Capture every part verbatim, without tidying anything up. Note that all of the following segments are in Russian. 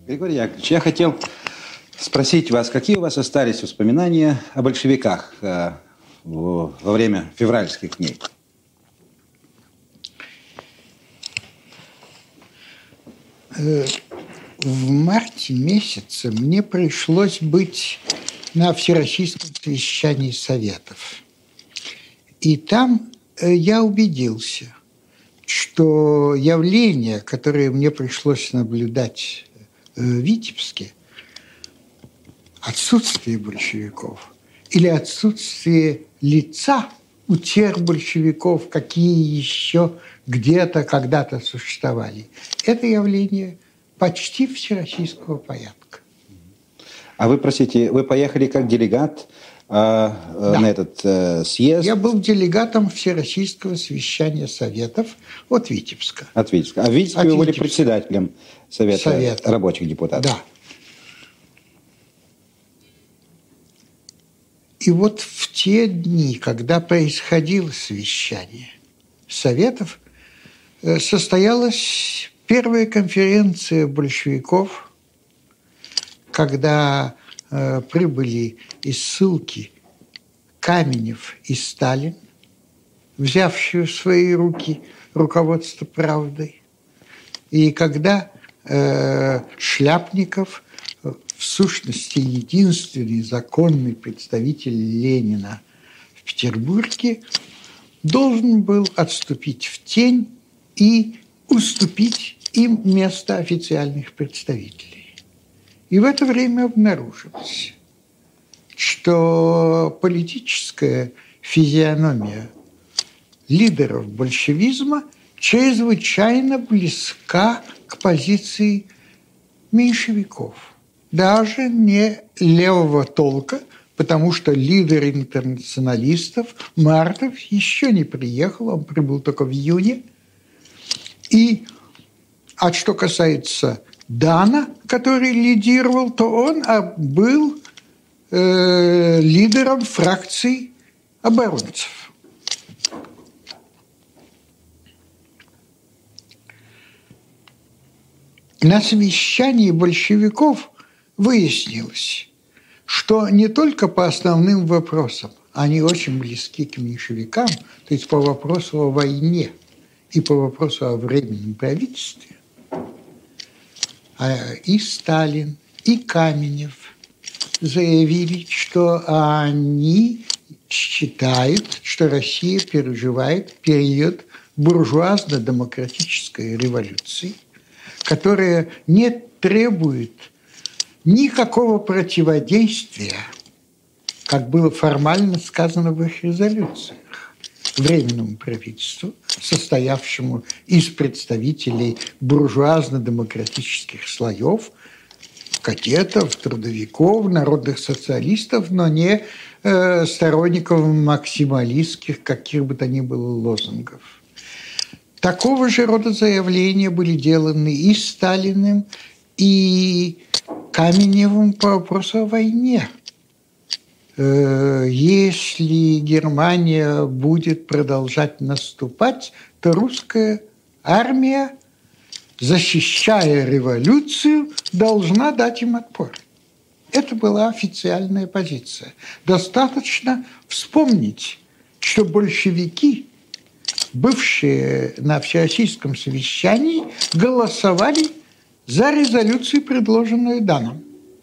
Григорий Яковлевич, я хотел спросить вас, какие у вас остались воспоминания о большевиках э, во время февральских дней? В марте месяце мне пришлось быть на Всероссийском совещании Советов. И там я убедился, что явление, которое мне пришлось наблюдать в Витебске, отсутствие большевиков или отсутствие лица у тех большевиков, какие еще где-то когда-то существовали, это явление почти всероссийского порядка. А вы, простите, вы поехали как делегат э, да. на этот э, съезд? Я был делегатом Всероссийского совещания Советов от Витебска. От Витебска. А в Витебске от вы были Витебска. председателем Совета, Совета рабочих депутатов? Да. И вот в те дни, когда происходило совещание Советов, состоялась первая конференция большевиков, когда э, прибыли из ссылки Каменев и Сталин, взявшие в свои руки руководство правдой, и когда э, Шляпников, в сущности единственный законный представитель Ленина в Петербурге, должен был отступить в тень и уступить им место официальных представителей. И в это время обнаружилось, что политическая физиономия лидеров большевизма чрезвычайно близка к позиции меньшевиков. Даже не левого толка, потому что лидер интернационалистов Мартов еще не приехал, он прибыл только в июне. И а что касается Дана, который лидировал, то он был э, лидером фракции оборонцев. На совещании большевиков выяснилось, что не только по основным вопросам, они очень близки к меньшевикам, то есть по вопросу о войне и по вопросу о временном правительстве, и Сталин, и Каменев заявили, что они считают, что Россия переживает период буржуазно-демократической революции, которая не требует никакого противодействия, как было формально сказано в их резолюциях, временному правительству, состоявшему из представителей буржуазно-демократических слоев, кадетов, трудовиков, народных социалистов, но не э, сторонников максималистских, каких бы то ни было лозунгов. Такого же рода заявления были деланы и Сталиным, и Каменевым по вопросу о войне. Если Германия будет продолжать наступать, то русская армия, защищая революцию, должна дать им отпор. Это была официальная позиция. Достаточно вспомнить, что большевики, бывшие на Всероссийском совещании, голосовали за резолюцию, предложенную Даном.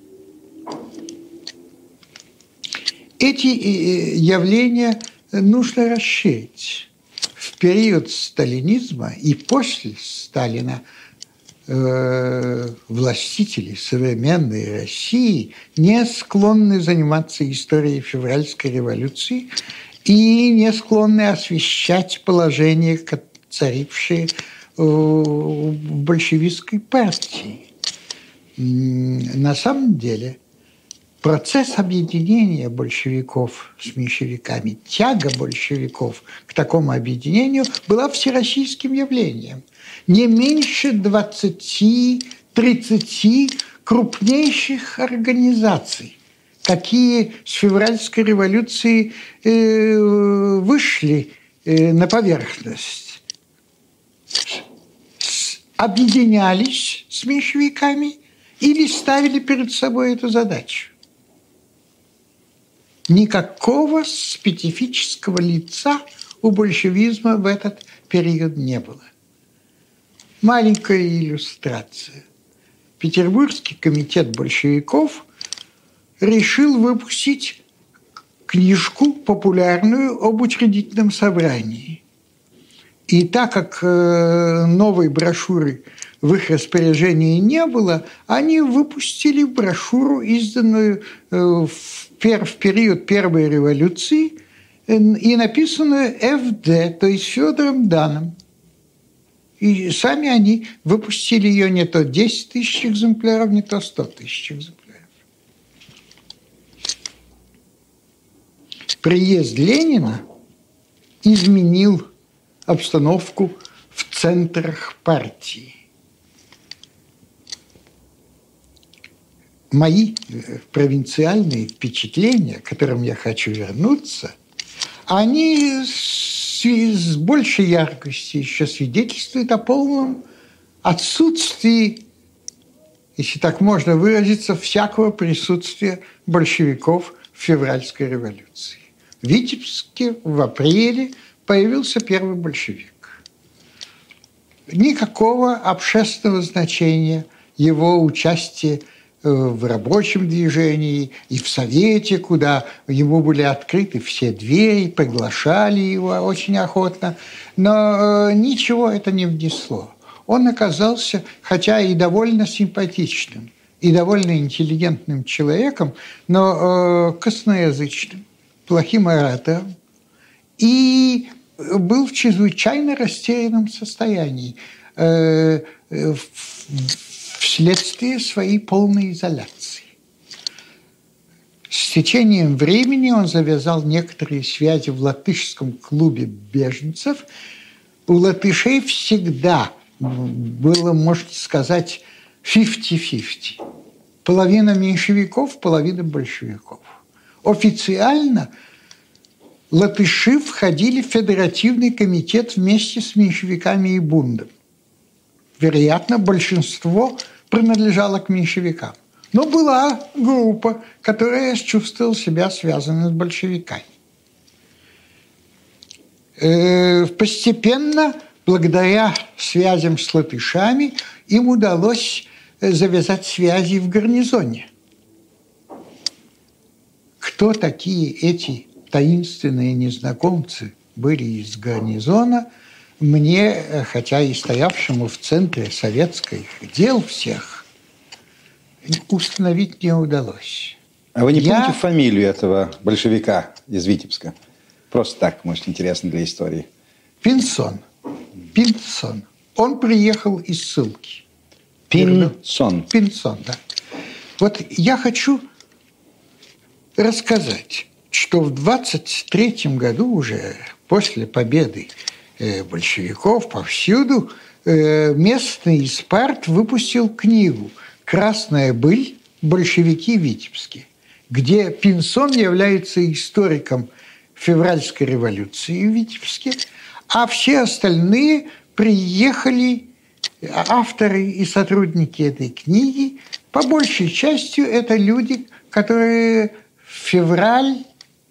Эти явления нужно расширить. В период сталинизма и после Сталина э, властители современной России не склонны заниматься историей февральской революции и не склонны освещать положение, царившее в большевистской партии. На самом деле процесс объединения большевиков с меньшевиками, тяга большевиков к такому объединению была всероссийским явлением. Не меньше двадцати-тридцати крупнейших организаций, какие с февральской революции э, вышли э, на поверхность, объединялись с меньшевиками или ставили перед собой эту задачу. Никакого специфического лица у большевизма в этот период не было. Маленькая иллюстрация. Петербургский комитет большевиков решил выпустить книжку популярную об учредительном собрании. И так как э, новой брошюры в их распоряжении не было, они выпустили брошюру, изданную э, в, пер, в период Первой революции э, и написанную эф дэ, то есть Федором Даном. И сами они выпустили ее не то десять тысяч экземпляров, не то сто тысяч экземпляров. Приезд Ленина изменил обстановку в центрах партии. Мои провинциальные впечатления, к которым я хочу вернуться, они с большей яркостью еще свидетельствуют о полном отсутствии, если так можно выразиться, всякого присутствия большевиков в февральской революции. В Витебске в апреле появился первый большевик. Никакого общественного значения его участия в рабочем движении и в Совете, куда ему были открыты все двери, приглашали его очень охотно, но ничего это не внесло. Он оказался, хотя и довольно симпатичным, и довольно интеллигентным человеком, но косноязычным, плохим оратором, и был в чрезвычайно растерянном состоянии вследствие своей полной изоляции. С течением времени он завязал некоторые связи в латышском клубе беженцев. У латышей всегда было, можно сказать, фифти-фифти. Половина меньшевиков, половина большевиков. Официально латыши входили в федеративный комитет вместе с меньшевиками и бундом. Вероятно, большинство принадлежало к меньшевикам. Но была группа, которая чувствовала себя связанной с большевиками. Постепенно, благодаря связям с латышами, им удалось завязать связи в гарнизоне. Кто такие эти таинственные незнакомцы были из гарнизона, мне, хотя и стоявшему в центре советских дел всех, установить не удалось. А вы не Я... помните фамилию этого большевика из Витебска? Просто так, может, интересно для истории. Пинсон. Пинсон. Он приехал из ссылки. Пинсон. Пинсон, да. Вот я хочу рассказать, что в двадцать третьем году уже после победы большевиков повсюду местный Испарт выпустил книгу «Красная быль. Большевики в Витебске», где Пинсон является историком февральской революции в Витебске, а все остальные приехали, авторы и сотрудники этой книги, по большей части это люди, которые февраль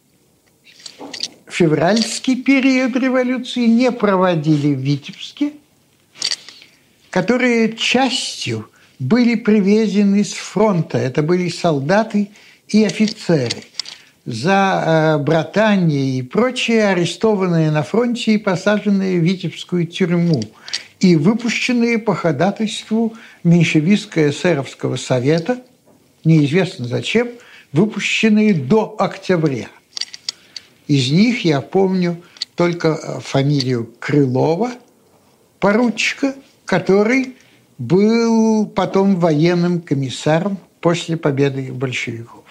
февральский период революции не проводили в Витебске, которые частью были привезены с фронта. Это были солдаты и офицеры. За э, братание и прочее арестованные на фронте и посаженные в Витебскую тюрьму и выпущенные по ходатайству меньшевистско-эсеровского совета, неизвестно зачем, выпущенные до октября. Из них я помню только фамилию Крылова, поручика, который был потом военным комиссаром после победы большевиков.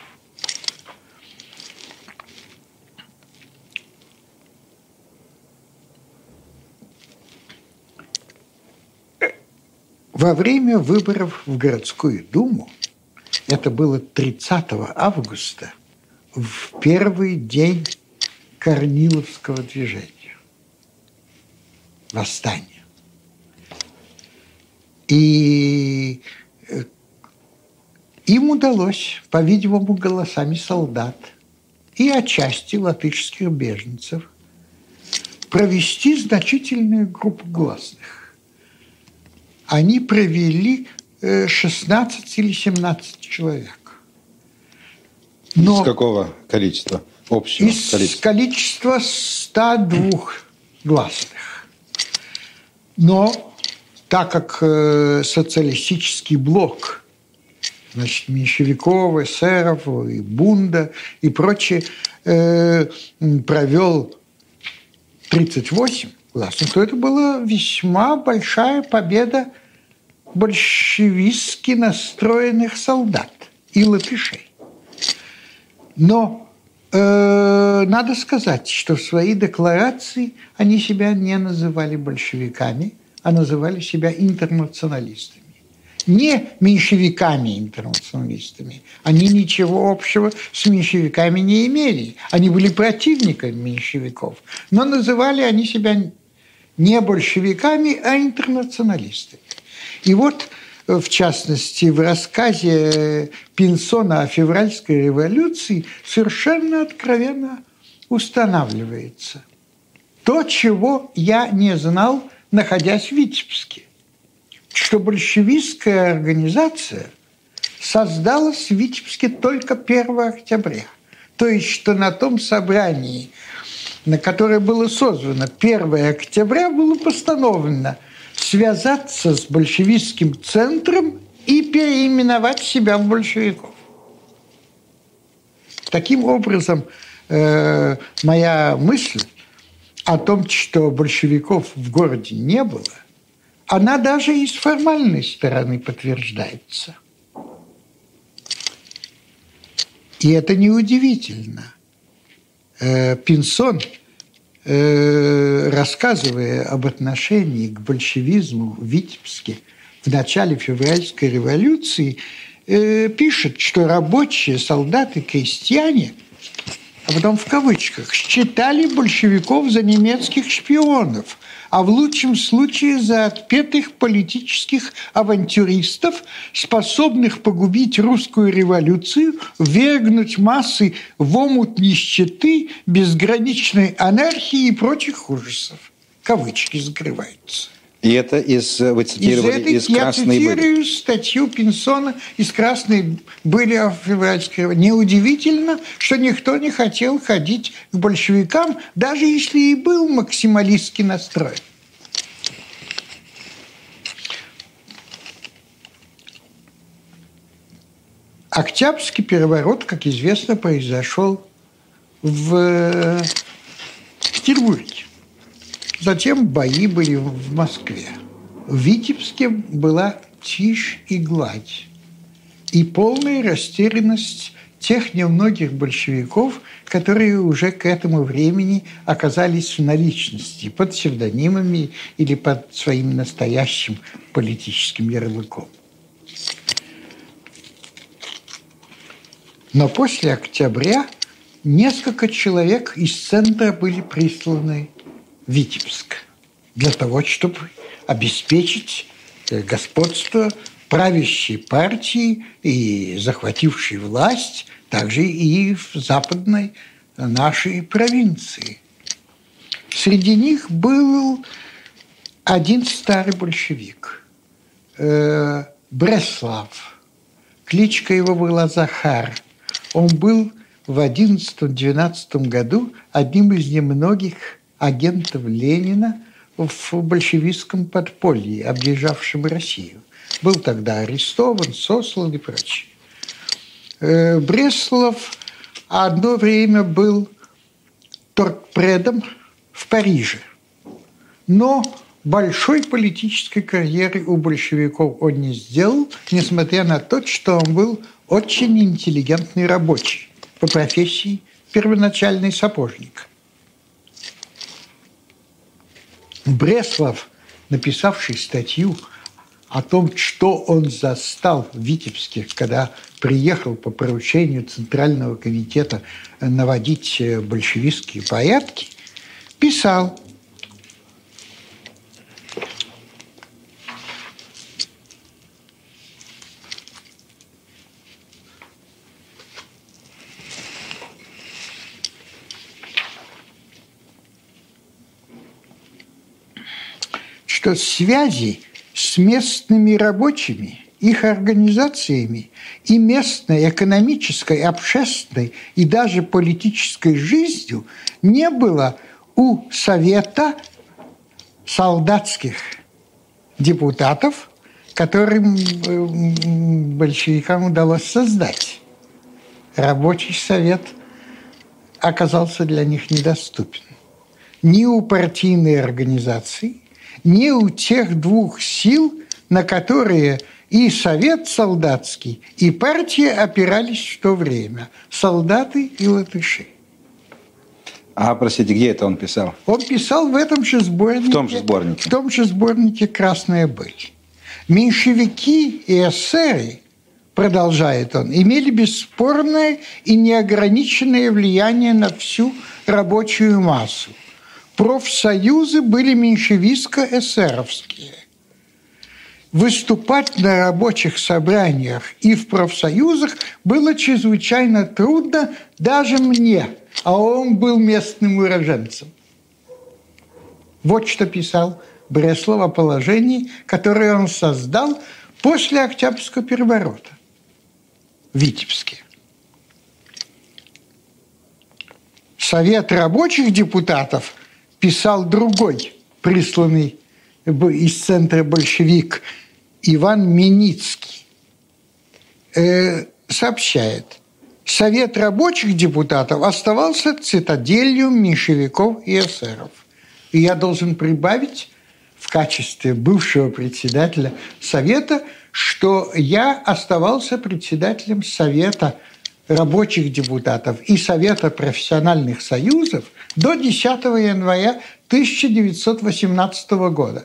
Во время выборов в городскую думу, это было тридцатого августа, в первый день Корниловского движения, восстания. И Им удалось, по-видимому, голосами солдат и отчасти латышских беженцев провести значительную группу гласных. Они провели шестнадцать или семнадцать человек. Но из какого количества? Общего из количества? количества ста двух гласных. Но так как э, социалистический блок, значит, меньшевиков, эсеров, и Бунда и прочее, э, провел тридцать восемь гласных, то это была весьма большая победа большевистски настроенных солдат и латышей. Но э, надо сказать, что в своей декларации они себя не называли большевиками, а называли себя интернационалистами. Не меньшевиками-интернационалистами. Они ничего общего с меньшевиками не имели. Они были противниками меньшевиков. Но называли они себя не большевиками, а интернационалистами. И вот, в частности, в рассказе Пинсона о февральской революции совершенно откровенно устанавливается то, чего я не знал, находясь в Витебске, что большевистская организация создалась в Витебске только первого октября. То есть, что на том собрании, на которое было созвано первого октября, было постановлено связаться с большевистским центром и переименовать себя в большевиков. Таким образом, э, моя мысль о том, что большевиков в городе не было, она даже и с формальной стороны подтверждается. И это неудивительно. Э, Пинсон, э, рассказывая об отношении к большевизму в Витебске в начале февральской революции, э, пишет, что рабочие, солдаты, крестьяне, а потом в кавычках, считали большевиков за немецких шпионов, а в лучшем случае за отпетых политических авантюристов, способных погубить русскую революцию, ввергнуть массы в омут нищеты, безграничной анархии и прочих ужасов. Кавычки закрываются. И это из, вы цитировали, из, из этой, «Красной я цитирую были». статью Пинсона из «Красной были» о февральской революции. Неудивительно, что никто не хотел ходить к большевикам, даже если и был максималистски настроен. Октябрьский переворот, как известно, произошел в Петербурге. Затем бои были в Москве. В Витебске была тишь и гладь. И полная растерянность тех немногих большевиков, которые уже к этому времени оказались в наличности под псевдонимами или под своим настоящим политическим ярлыком. Но после октября несколько человек из центра были присланы в Витебск для того, чтобы обеспечить господство правящей партии и захватившей власть также и в западной нашей провинции. Среди них был один старый большевик, э, Бреслав. Кличка его была Захар. Он был в одиннадцатом-двенадцатом году одним из немногих агентов Ленина в большевистском подполье, объезжавшем Россию. Был тогда арестован, сослан и прочее. Бреслав одно время был торгпредом в Париже. Но большой политической карьеры у большевиков он не сделал, несмотря на то, что он был очень интеллигентный рабочий, по профессии первоначальный сапожник. Бреслав, написавший статью о том, что он застал в Витебске, когда приехал по поручению Центрального комитета наводить большевистские порядки, писал: что связи с местными рабочими, их организациями и местной экономической, общественной и даже политической жизнью не было у Совета солдатских депутатов, которым большевикам удалось создать. Рабочий совет оказался для них недоступен. Ни у партийной организации, ни у тех двух сил, на которые и совет солдатский, и партия опирались в то время. Солдаты и латыши. А, простите, где это он писал? Он писал в этом же сборнике. В том же сборнике. В том же сборнике «Красная быль». Меньшевики и эсеры, продолжает он, имели бесспорное и неограниченное влияние на всю рабочую массу. Профсоюзы были меньшевистско-эсеровские. Выступать на рабочих собраниях и в профсоюзах было чрезвычайно трудно даже мне, а он был местным уроженцем. Вот что писал Бреслов о положении, которое он создал после Октябрьского переворота в Витебске. Совет рабочих депутатов, писал другой, присланный из центра большевик Иван Миницкий, э, сообщает, Совет рабочих депутатов оставался цитаделью меньшевиков и эсеров. И я должен прибавить в качестве бывшего председателя Совета, что я оставался председателем Совета рабочих депутатов и Совета профессиональных союзов до десятого января тысяча девятьсот восемнадцатого года.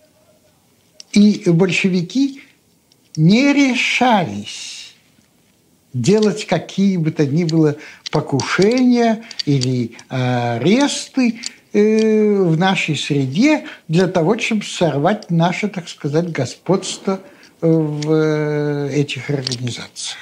И большевики не решались делать какие бы то ни было покушения или аресты в нашей среде для того, чтобы сорвать наше, так сказать, господство в этих организациях.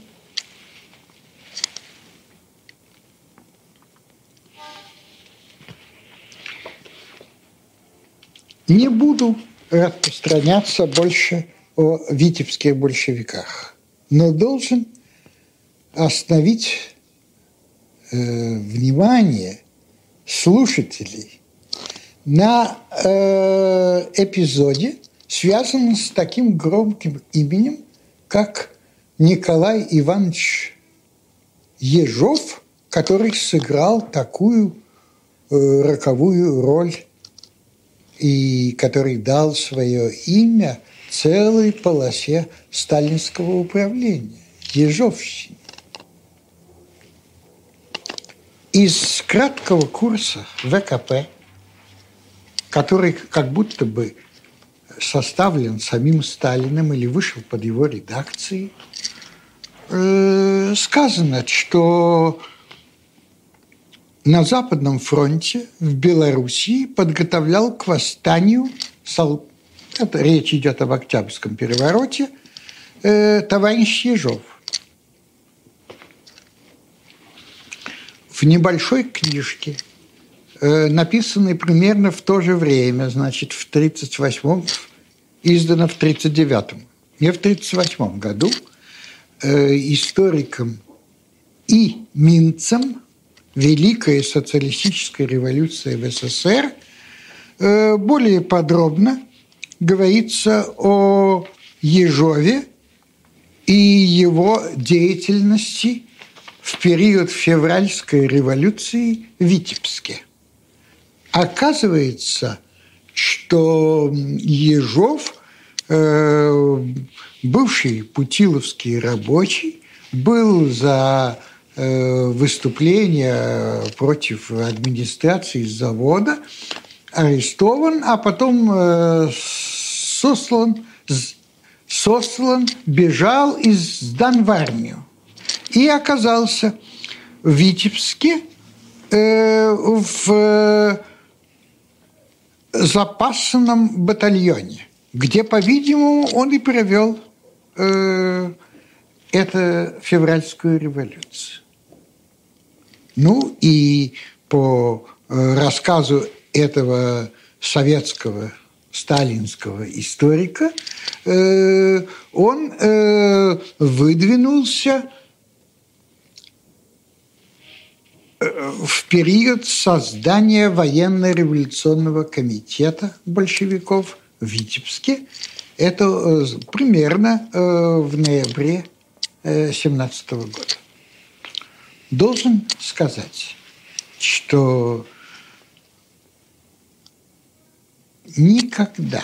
Не буду распространяться больше о витебских большевиках, но должен остановить э, внимание слушателей на э, эпизоде, связанном с таким громким именем, как Николай Иванович Ежов, который сыграл такую э, роковую роль и который дал свое имя целой полосе сталинского управления – Ежовщине. Из краткого курса ВКП, который как будто бы составлен самим Сталиным или вышел под его редакцией, э, сказано, что на Западном фронте в Белоруссии подготовлял к восстанию, это речь идет об Октябрьском перевороте, э, товарищ Ежов. В небольшой книжке, э, написанной примерно в то же время, значит, в тридцать восьмом, издана в тридцать девятом, не в тридцать восьмом году, э, историком и Минцем «Великая социалистическая революция в СССР» э, более подробно говорится о Ежове и его деятельности в период февральской революции в Витебске. Оказывается, что Ежов, э, бывший путиловский рабочий, был за э, выступление против администрации завода арестован, а потом э, сослан, сослан, бежал и сдан в армию. И оказался в Витебске э, в э, запасном батальоне, где, по-видимому, он и провел э, эту февральскую революцию. Ну и по э, рассказу этого советского сталинского историка, э, он э, выдвинулся в период создания военно-революционного комитета большевиков в Витебске. Это э, примерно э, в ноябре семнадцатого года. Должен сказать, что никогда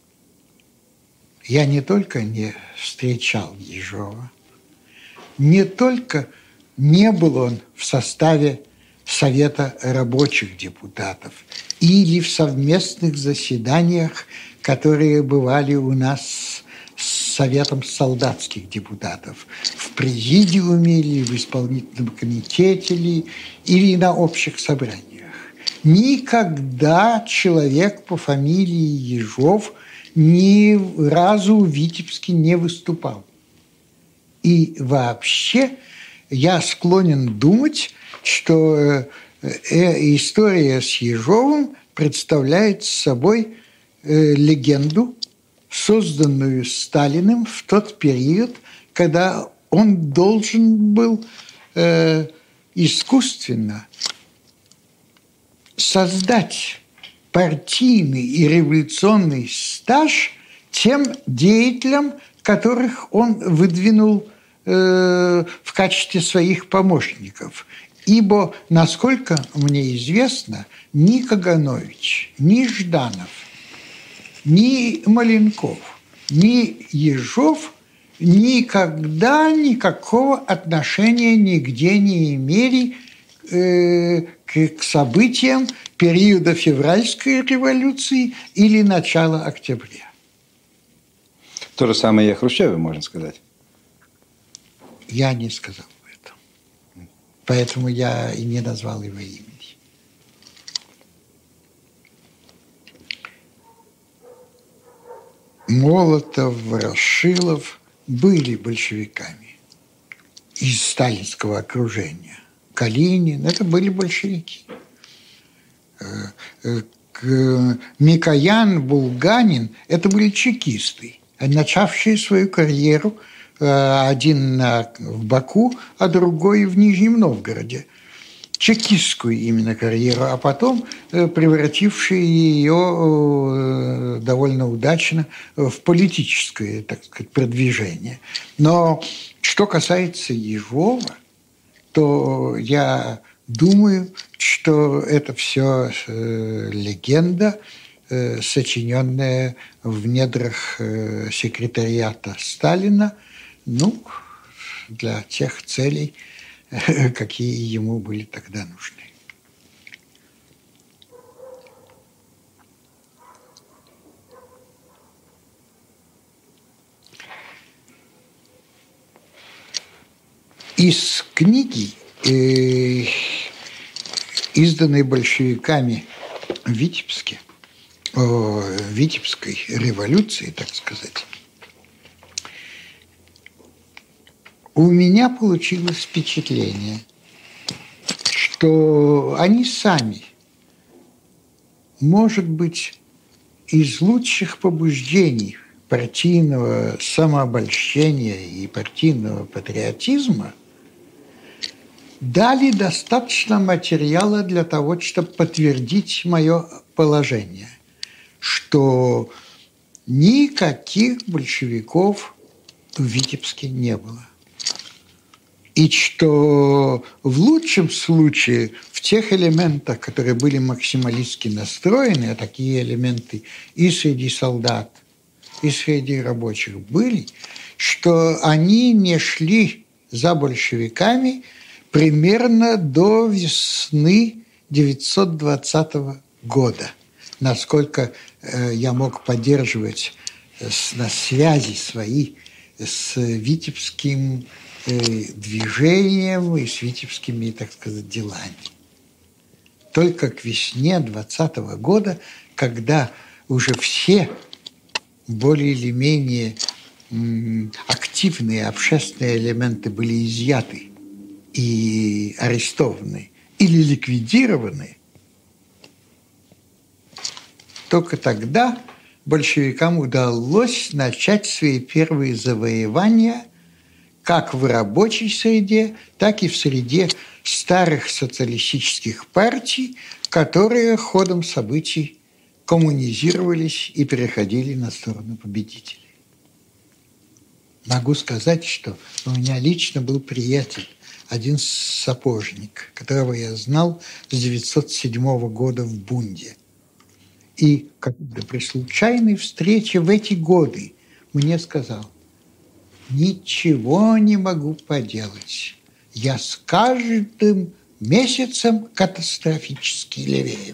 я не только не встречал Ежова, не только не был он в составе Совета рабочих депутатов или в совместных заседаниях, которые бывали у нас с Советом солдатских депутатов, в президиуме или в исполнительном комитете или, или на общих собраниях. Никогда человек по фамилии Ежов ни разу в Витебске не выступал. И вообще я склонен думать, что история с Ежовым представляет собой легенду, созданную Сталиным в тот период, когда он должен был э, искусственно создать партийный и революционный стаж тем деятелям, которых он выдвинул э, в качестве своих помощников. Ибо, насколько мне известно, ни Каганович, ни Жданов, ни Маленков, ни Ежов никогда никакого отношения нигде не имели э, к, к событиям периода февральской революции или начала октября. То же самое и о Хрущеве, можно сказать. Я не сказал это. Поэтому я и не назвал его имени. Молотов, Ворошилов были большевиками из сталинского окружения. Калинин – это были большевики. Микоян, Булганин – это были чекисты, начавшие свою карьеру, один в Баку, а другой в Нижнем Новгороде. Чекистскую именно карьеру, а потом превратившие ее довольно удачно в политическое, так сказать, продвижение. Но что касается Ежова, то я думаю, что это все легенда, сочиненная в недрах секретариата Сталина, ну, для тех целей, какие ему были тогда нужны. Из книги, э, изданной большевиками в Витебске, о Витебской революции, так сказать, у меня получилось впечатление, что они сами, может быть, из лучших побуждений партийного самообольщения и партийного патриотизма дали достаточно материала для того, чтобы подтвердить мое положение, что никаких большевиков в Витебске не было. И что в лучшем случае в тех элементах, которые были максималистски настроены, а такие элементы и среди солдат, и среди рабочих были, что они не шли за большевиками примерно до весны девятьсот двадцатого года. Насколько э, я мог поддерживать э, с, на связи свои с витебским движением и с витебскими, так сказать, делами. Только к весне двадцатого года, когда уже все более или менее активные общественные элементы были изъяты и арестованы или ликвидированы, только тогда большевикам удалось начать свои первые завоевания как в рабочей среде, так и в среде старых социалистических партий, которые ходом событий коммунизировались и переходили на сторону победителей. Могу сказать, что у меня лично был приятель, один сапожник, которого я знал с девятьсот седьмого года в Бунде. И когда при случайной встрече в эти годы мне сказал: ничего не могу поделать, я с каждым месяцем катастрофически левею.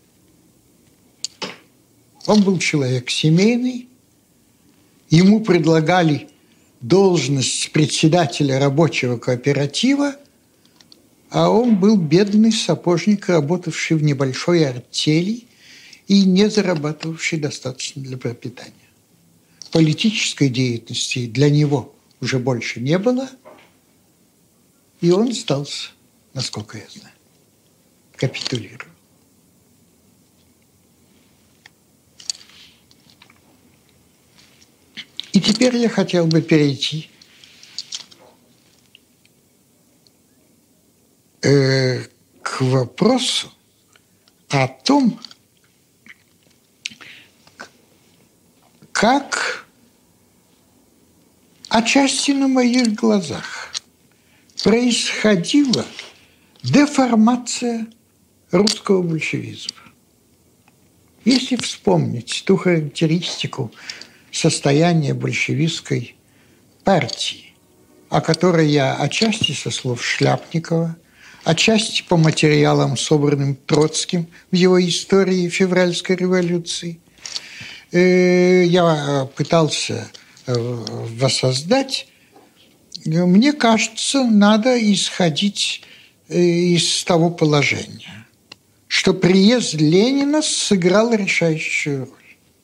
Он был человек семейный, ему предлагали должность председателя рабочего кооператива, а он был бедный сапожник, работавший в небольшой артели и не зарабатывавший достаточно для пропитания. Политической деятельности для него уже больше не было, и он сдался, насколько я знаю, капитулировал. И теперь я хотел бы перейти э, к вопросу о том, как отчасти на моих глазах происходила деформация русского большевизма. Если вспомнить ту характеристику состояния большевистской партии, о которой я отчасти со слов Шляпникова, отчасти по материалам, собранным Троцким в его истории февральской революции, я пытался воссоздать. Мне кажется, надо исходить из того положения, что приезд Ленина сыграл решающую роль.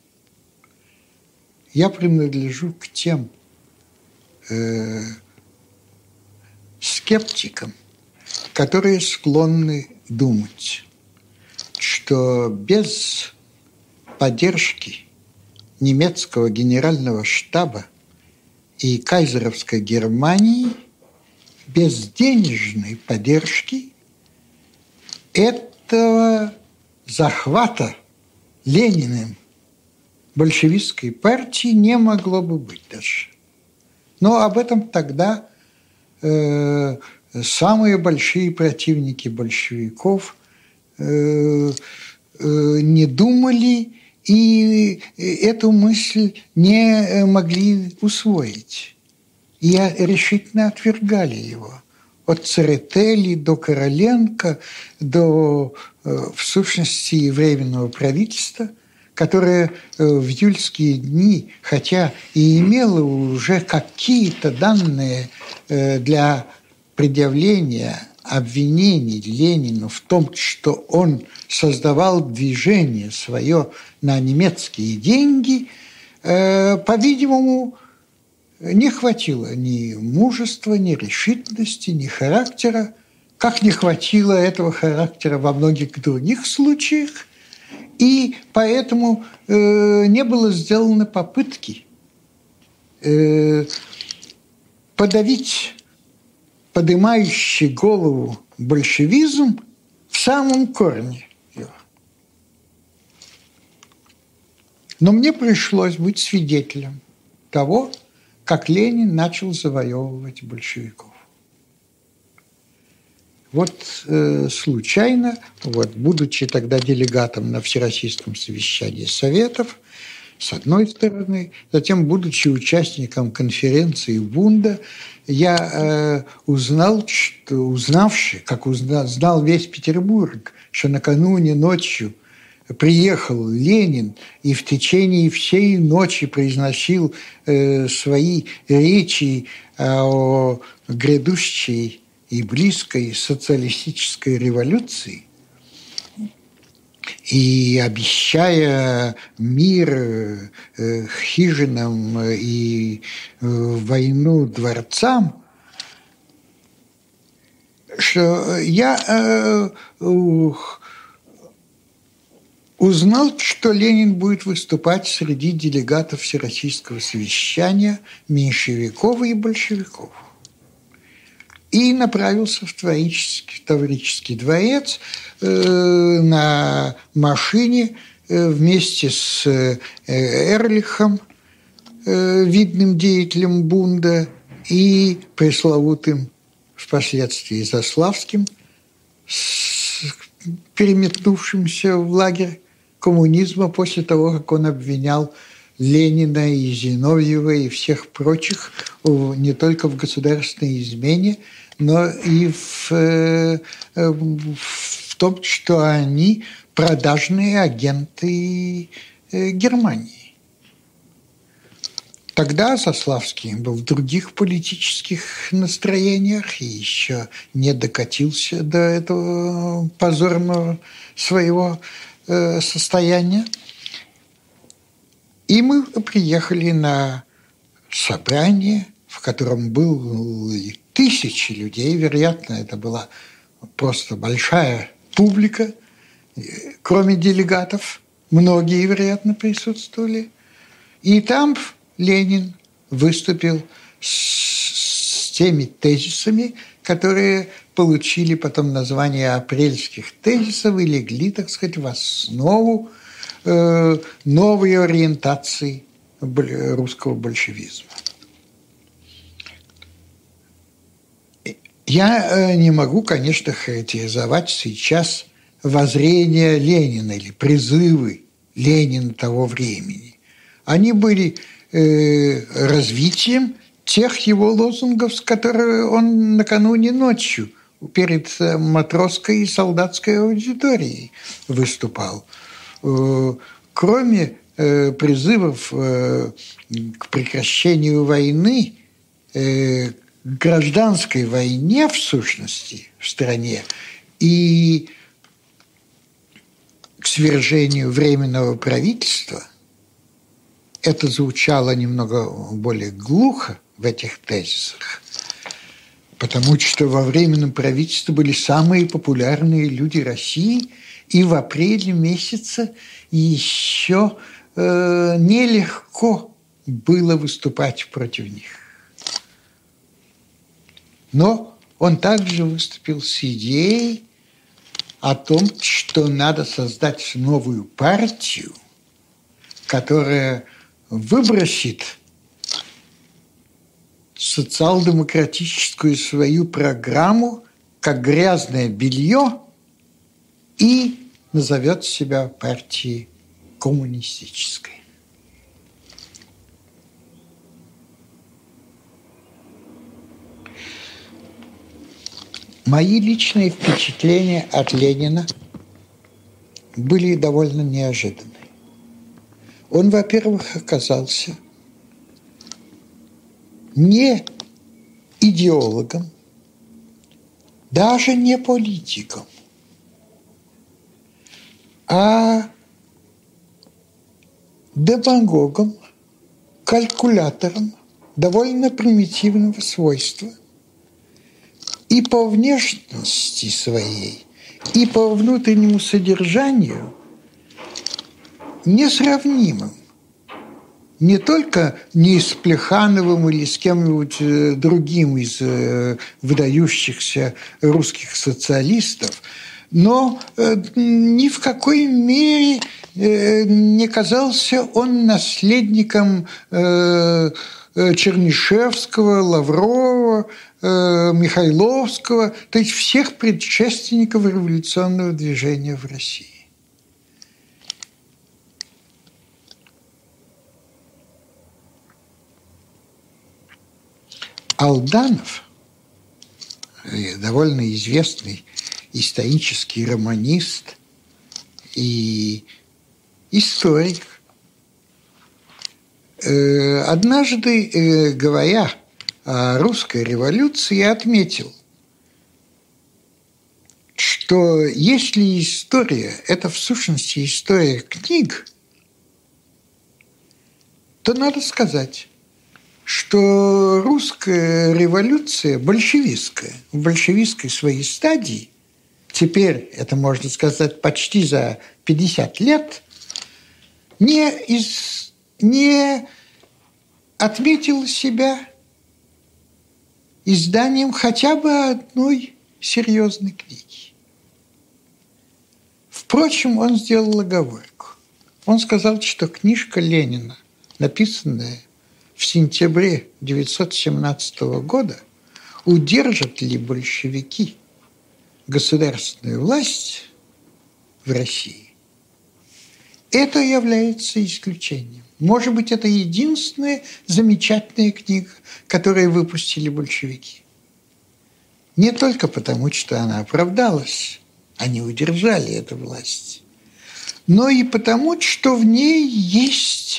Я принадлежу к тем э, скептикам, которые склонны думать, что без поддержки немецкого генерального штаба и кайзеровской Германии, без денежной поддержки этого захвата Лениным большевистской партии не могло бы быть даже. Но об этом тогда э, самые большие противники большевиков э, э, не думали и эту мысль не могли усвоить. И решительно отвергали его. От Церетели до Короленко, до, в сущности, Временного правительства, которое в июльские дни, хотя и имело уже какие-то данные для предъявления обвинений Ленину в том, что он создавал движение свое на немецкие деньги, по-видимому, не хватило ни мужества, ни решительности, ни характера, как не хватило этого характера во многих других случаях, и поэтому э, не было сделано попытки э, подавить поднимающий голову большевизм в самом корне его. Но мне пришлось быть свидетелем того, как Ленин начал завоевывать большевиков. Вот э, случайно, вот, будучи тогда делегатом на Всероссийском совещании Советов, с одной стороны, затем, будучи участником конференции Бунда, я э, узнал, что, узнавший, как узнал, знал весь Петербург, что накануне ночью приехал Ленин и в течение всей ночи произносил э, свои речи о грядущей и близкой социалистической революции, и обещая мир э, хижинам и э, войну дворцам, что я э, узнал, что Ленин будет выступать среди делегатов Всероссийского совещания меньшевиков и большевиков. И направился в Таврический, Таврический дворец э, на машине э, вместе с э, Эрлихом, э, видным деятелем Бунда, и пресловутым впоследствии Заславским, с, переметнувшимся в лагерь коммунизма после того, как он обвинял Ленина и Зиновьева и всех прочих не только в государственной измене, но и в, в том, что они продажные агенты Германии. Тогда Заславский был в других политических настроениях и еще не докатился до этого позорного своего состояния. И мы приехали на собрание, в котором были тысячи людей, вероятно, это была просто большая публика, кроме делегатов, многие, вероятно, присутствовали. И там Ленин выступил с, с теми тезисами, которые получили потом название апрельских тезисов и легли, так сказать, в основу э, новой ориентации русского большевизма. Я не могу, конечно, характеризовать сейчас воззрения Ленина или призывы Ленина того времени. Они были э, развитием тех его лозунгов, с которыми он накануне ночью перед матросской и солдатской аудиторией выступал. Кроме призывов к прекращению войны, к гражданской войне, в сущности, в стране, и к свержению Временного правительства, это звучало немного более глухо в этих тезисах, потому что во Временном правительстве были самые популярные люди России, и в апреле месяце еще э, нелегко было выступать против них. Но он также выступил с идеей о том, что надо создать новую партию, которая выбросит социал-демократическую свою программу как грязное белье и назовет себя партией коммунистической. Мои личные впечатления от Ленина были довольно неожиданны. Он, во-первых, оказался не идеологом, даже не политиком, а демагогом, калькулятором довольно примитивного свойства и по внешности своей, и по внутреннему содержанию несравнимым. Не только не с Плехановым или с кем-нибудь другим из выдающихся русских социалистов, но ни в какой мере не казался он наследником Чернышевского, Лаврова, Михайловского, то есть всех предшественников революционного движения в России. Алданов, довольно известный исторический романист и историк, однажды, говоря о русской революции, отметил, что если история – это в сущности история книг, то надо сказать, что русская революция большевистская, в большевистской своей стадии теперь, это можно сказать, почти за пятьдесят лет, не, из, не отметил себя изданием хотя бы одной серьезной книги. Впрочем, он сделал оговорку. Он сказал, что книжка Ленина, написанная в сентябре тысяча девятьсот семнадцатого года, удержат ли большевики государственную власть в России, это является исключением. Может быть, это единственная замечательная книга, которую выпустили большевики. Не только потому, что она оправдалась, они удержали эту власть, но и потому, что в ней есть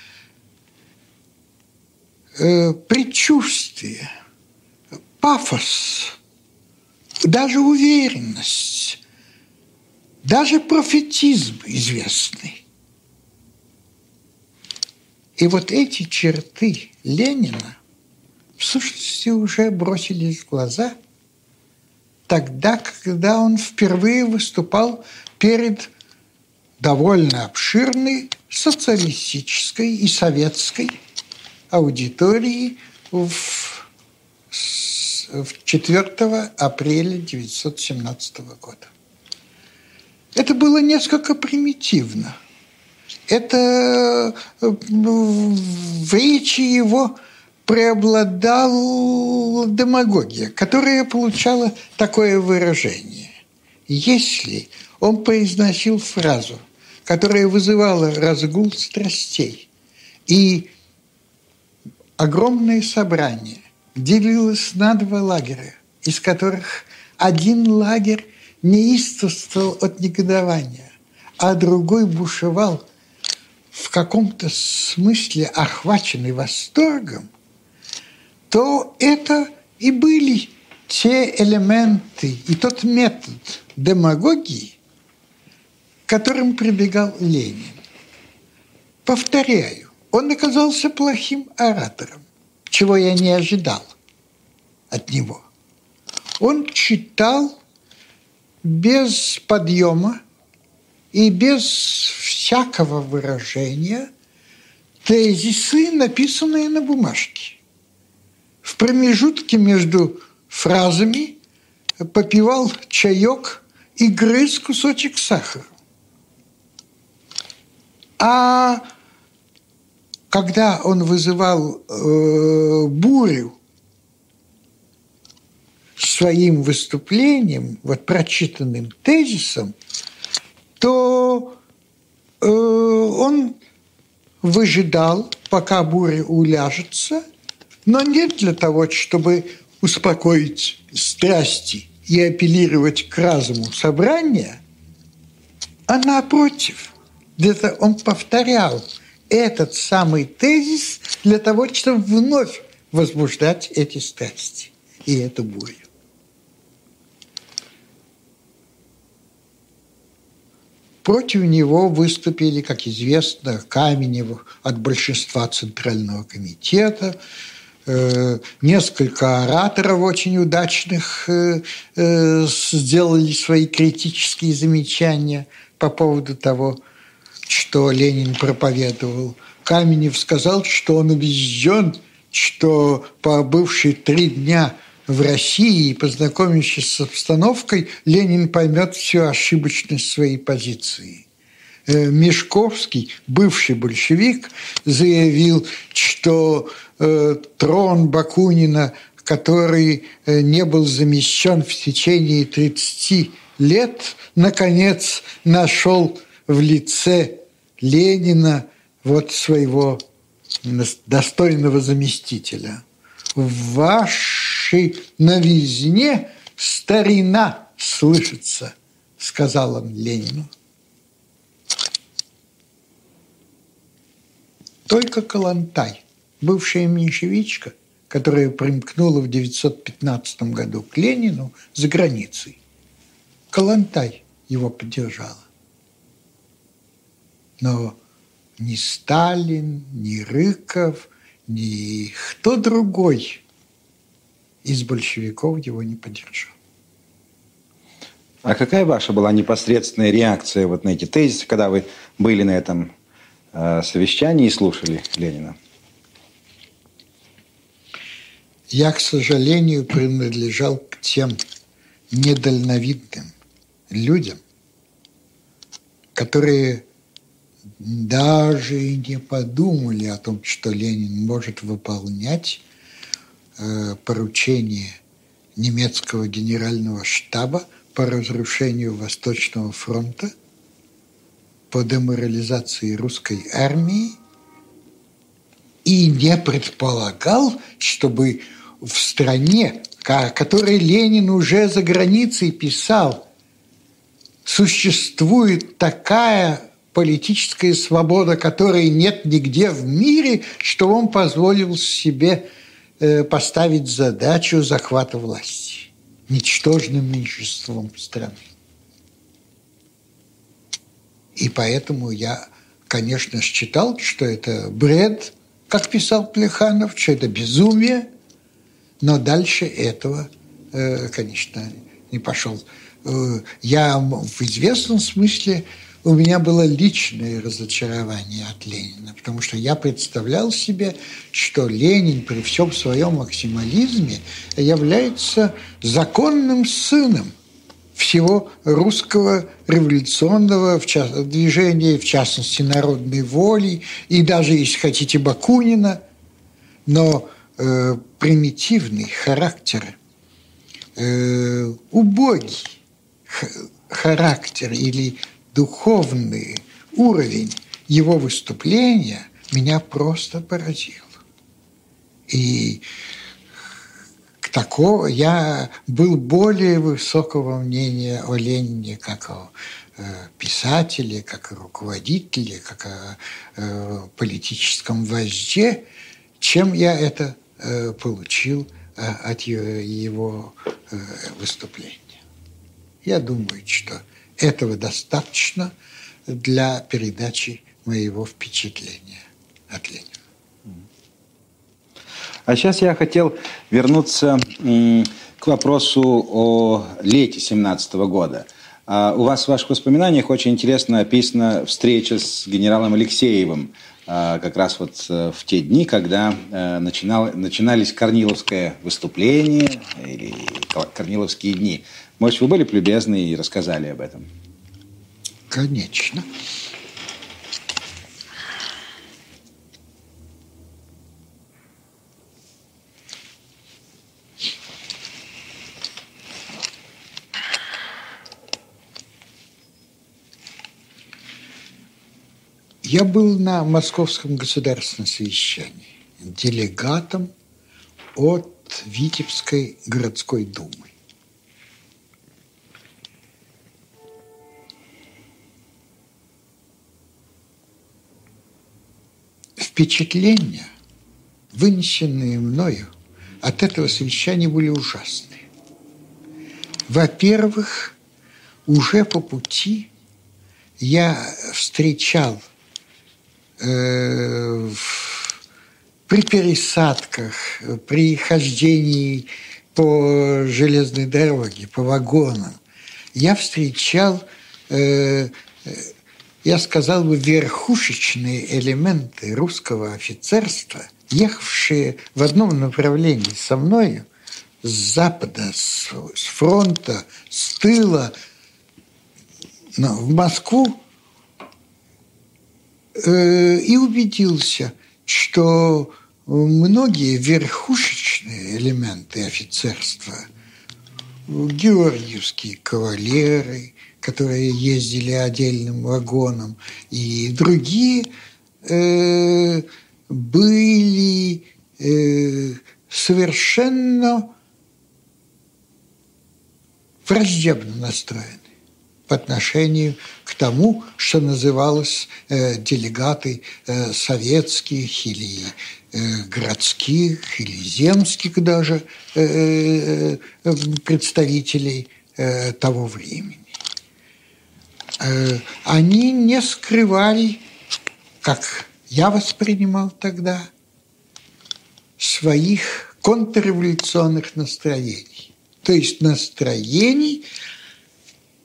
э, предчувствие, пафос, даже уверенность, даже профетизм известный. И вот эти черты Ленина в сущности уже бросились в глаза тогда, когда он впервые выступал перед довольно обширной социалистической и советской аудиторией в, в четвёртого апреля тысяча девятьсот семнадцатого года. Это было несколько примитивно. Это в речи его преобладала демагогия, которая получала такое выражение. Если он произносил фразу, которая вызывала разгул страстей, и огромное собрание делилось на два лагеря, из которых один лагерь неистовствовал от негодования, а другой бушевал в каком-то смысле охваченный восторгом, то это и были те элементы и тот метод демагогии, к которым прибегал Ленин. Повторяю, он оказался плохим оратором, чего я не ожидал от него. Он читал без подъема и без всякого выражения тезисы, написанные на бумажке. В промежутке между фразами попивал чаек и грыз кусочек сахара. А когда он вызывал э, бурю своим выступлением, вот прочитанным тезисом, то э, он выжидал, пока буря уляжется, но не для того, чтобы успокоить страсти и апеллировать к разуму собрания, а напротив, где-то он повторял этот самый тезис для того, чтобы вновь возбуждать эти страсти и эту бурю. Против него выступили, как известно, Каменев от большинства Центрального комитета, э, несколько ораторов очень удачных э, э, сделали свои критические замечания по поводу того, что Ленин проповедовал. Каменев сказал, что он убежден, что, побывший три дня в России и познакомившись с обстановкой, Ленин поймет всю ошибочность своей позиции. Мешковский, бывший большевик, заявил, что э, трон Бакунина, который э, не был замещен в течение тридцати лет, наконец нашел в лице Ленина вот своего достойного заместителя. В вашей новизне старина слышится, сказал он Ленину. Только Калантай, бывшая меньшевичка, которая примкнула в девятьсот пятнадцатом году к Ленину за границей, Калантай его поддержала. Но ни Сталин, ни Рыков, ни кто другой из большевиков его не поддержал. А какая ваша была непосредственная реакция вот на эти тезисы, когда вы были на этом э, совещании и слушали Ленина? Я, к сожалению, принадлежал к тем недальновидным людям, которые даже и не подумали о том, что Ленин может выполнять э, поручение немецкого генерального штаба по разрушению Восточного фронта, по деморализации русской армии, и не предполагал, чтобы в стране, о которой Ленин уже за границей писал, существует такая политическая свобода, которой нет нигде в мире, что он позволил себе поставить задачу захвата власти ничтожным меньшинством страны. И поэтому я, конечно, считал, что это бред, как писал Плеханов, что это безумие, но дальше этого, конечно, не пошел. Я в известном смысле, у меня было личное разочарование от Ленина, потому что я представлял себе, что Ленин при всем своем максимализме является законным сыном всего русского революционного движения, в частности, народной воли, и даже, если хотите, Бакунина, но э, примитивный характер, э, убогий характер или духовный уровень его выступления меня просто поразил. И к такому я был более высокого мнения о Ленине как о писателе, как о руководителе, как о политическом вожде, чем я это получил от его выступления. Я думаю, что этого достаточно для передачи моего впечатления от Ленина. А сейчас я хотел вернуться к вопросу о лете семнадцатого года. У вас в ваших воспоминаниях очень интересно описана встреча с генералом Алексеевым, как раз вот в те дни, когда начинал, начинались Корниловское выступление или Корниловские дни. Может, вы были любезны и рассказали об этом? Конечно. Я был на Московском государственном совещании делегатом от Витебской городской думы. Впечатления, вынесенные мною от этого совещания, были ужасные. Во-первых, уже по пути я встречал э, при пересадках, при хождении по железной дороге, по вагонам, я встречал, э, я сказал бы, верхушечные элементы русского офицерства, ехавшие в одном направлении со мною, с запада, с, с фронта, с тыла, но в Москву, э, и убедился, что многие верхушечные элементы офицерства, георгиевские кавалеры, которые ездили отдельным вагоном, и другие э, были э, совершенно враждебно настроены по отношению к тому, что называлось э, делегаты э, советских или э, городских, или земских даже э, э, представителей э, того времени. Э, они не скрывали, как я воспринимал тогда, своих контрреволюционных настроений. То есть настроений,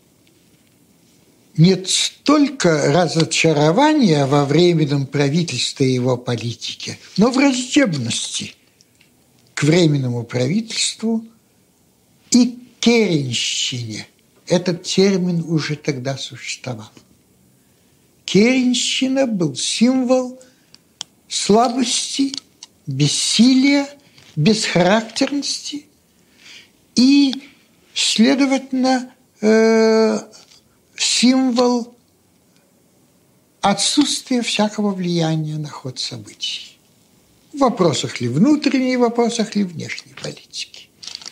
нет столько разочарования во временном правительстве и его политике, но враждебности к временному правительству и керенщине. Этот термин уже тогда существовал. Керенщина был символ слабости, бессилия, бесхарактерности и, следовательно, э, символ отсутствия всякого влияния на ход событий. В вопросах ли внутренней, в вопросах ли внешней политики.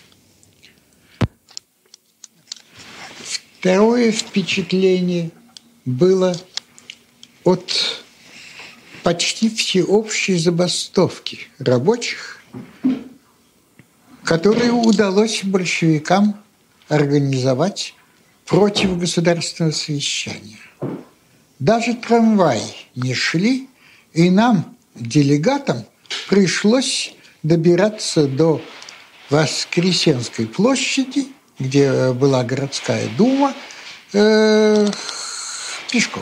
Второе впечатление было от почти всеобщей забастовки рабочих, которую удалось большевикам организовать против государственного совещания. Даже трамваи не шли, и нам, делегатам, пришлось добираться до Воскресенской площади, где была городская дума, э, пешком.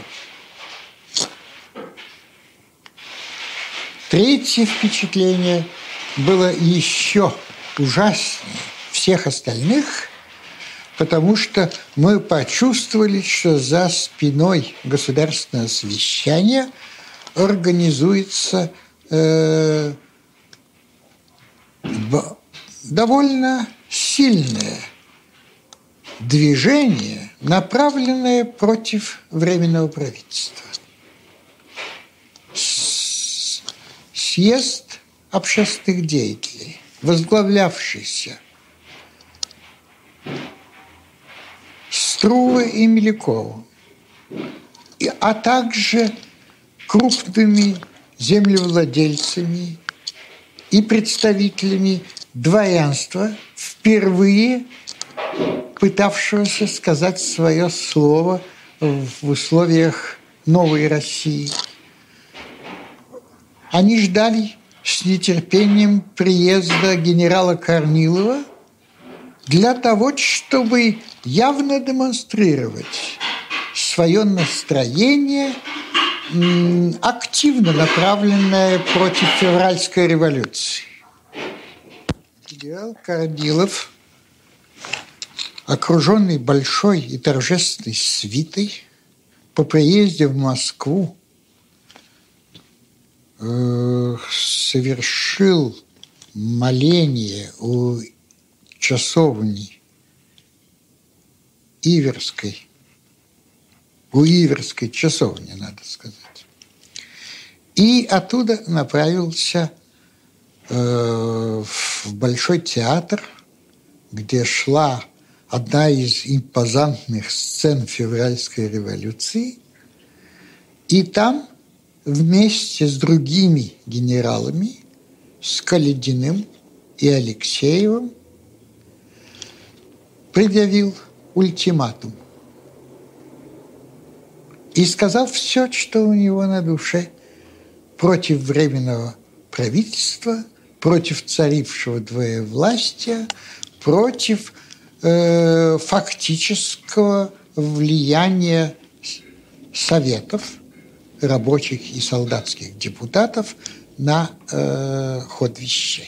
Третье впечатление было еще ужаснее всех остальных, потому что мы почувствовали, что за спиной государственного совещания организуется э, довольно сильное движение, направленное против Временного правительства. Съезд общественных деятелей, возглавлявшийся Струве и Милюковым, а также крупными землевладельцами и представителями дворянства, впервые пытавшегося сказать свое слово в условиях новой России. Они ждали с нетерпением приезда генерала Корнилова для того, чтобы явно демонстрировать свое настроение, активно направленное против февральской революции. Генерал Корнилов, окруженный большой и торжественной свитой, по приезде в Москву э, совершил моление у часовни Иверской, у Иверской часовни, надо сказать. И оттуда направился э, в Большой театр, где шла одна из импозантных сцен февральской революции, и там вместе с другими генералами, с Калединым и Алексеевым, предъявил ультиматум и сказал все, что у него на душе, против Временного правительства, против царившего двоевластия, против э, фактического влияния советов, рабочих и солдатских депутатов на э, ход вещей.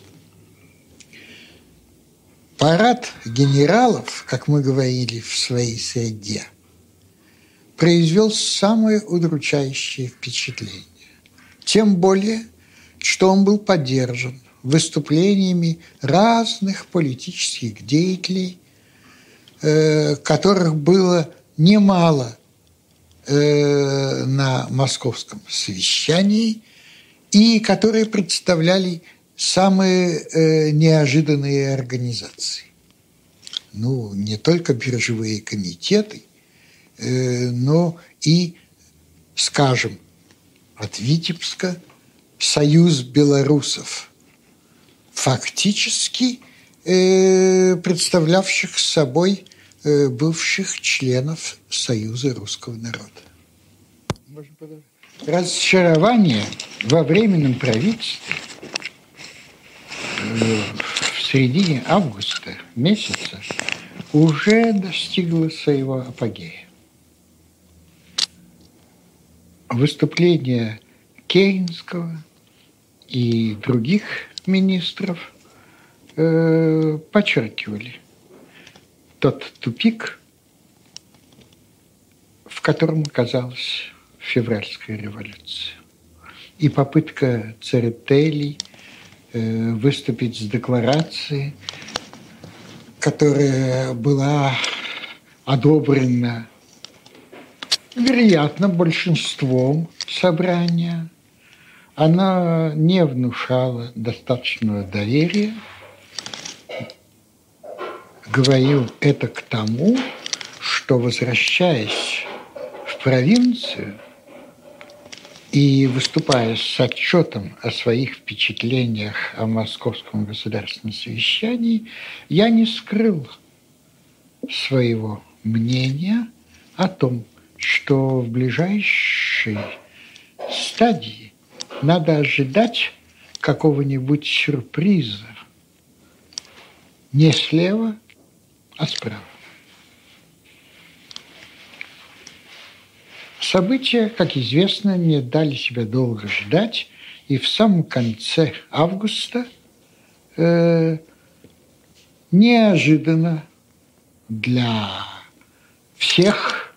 Парад генералов, как мы говорили в своей среде, произвел самое удручающее впечатление. Тем более, что он был поддержан выступлениями разных политических деятелей, э, которых было немало э, на московском совещании и которые представляли самые э, неожиданные организации. Ну, не только биржевые комитеты, э, но и, скажем, от Витебска Союз белорусов, фактически э, представлявших собой э, бывших членов Союза русского народа. Разочарование во Временном правительстве в середине августа месяца уже достигло своего апогея. выступления Керенского и других министров э, подчеркивали тот тупик, в котором оказалась февральская революция. И попытка Церетели э, выступить с декларацией, которая была одобрена, вероятно, большинством собрания, она не внушала достаточного доверия. Говорил это к тому, что, возвращаясь в провинцию и выступая с отчетом о своих впечатлениях о Московском государственном совещании, я не скрыл своего мнения о том, что в ближайшей стадии надо ожидать какого-нибудь сюрприза не слева, а справа. События, как известно, не дали себя долго ждать, и в самом конце августа э, неожиданно для всех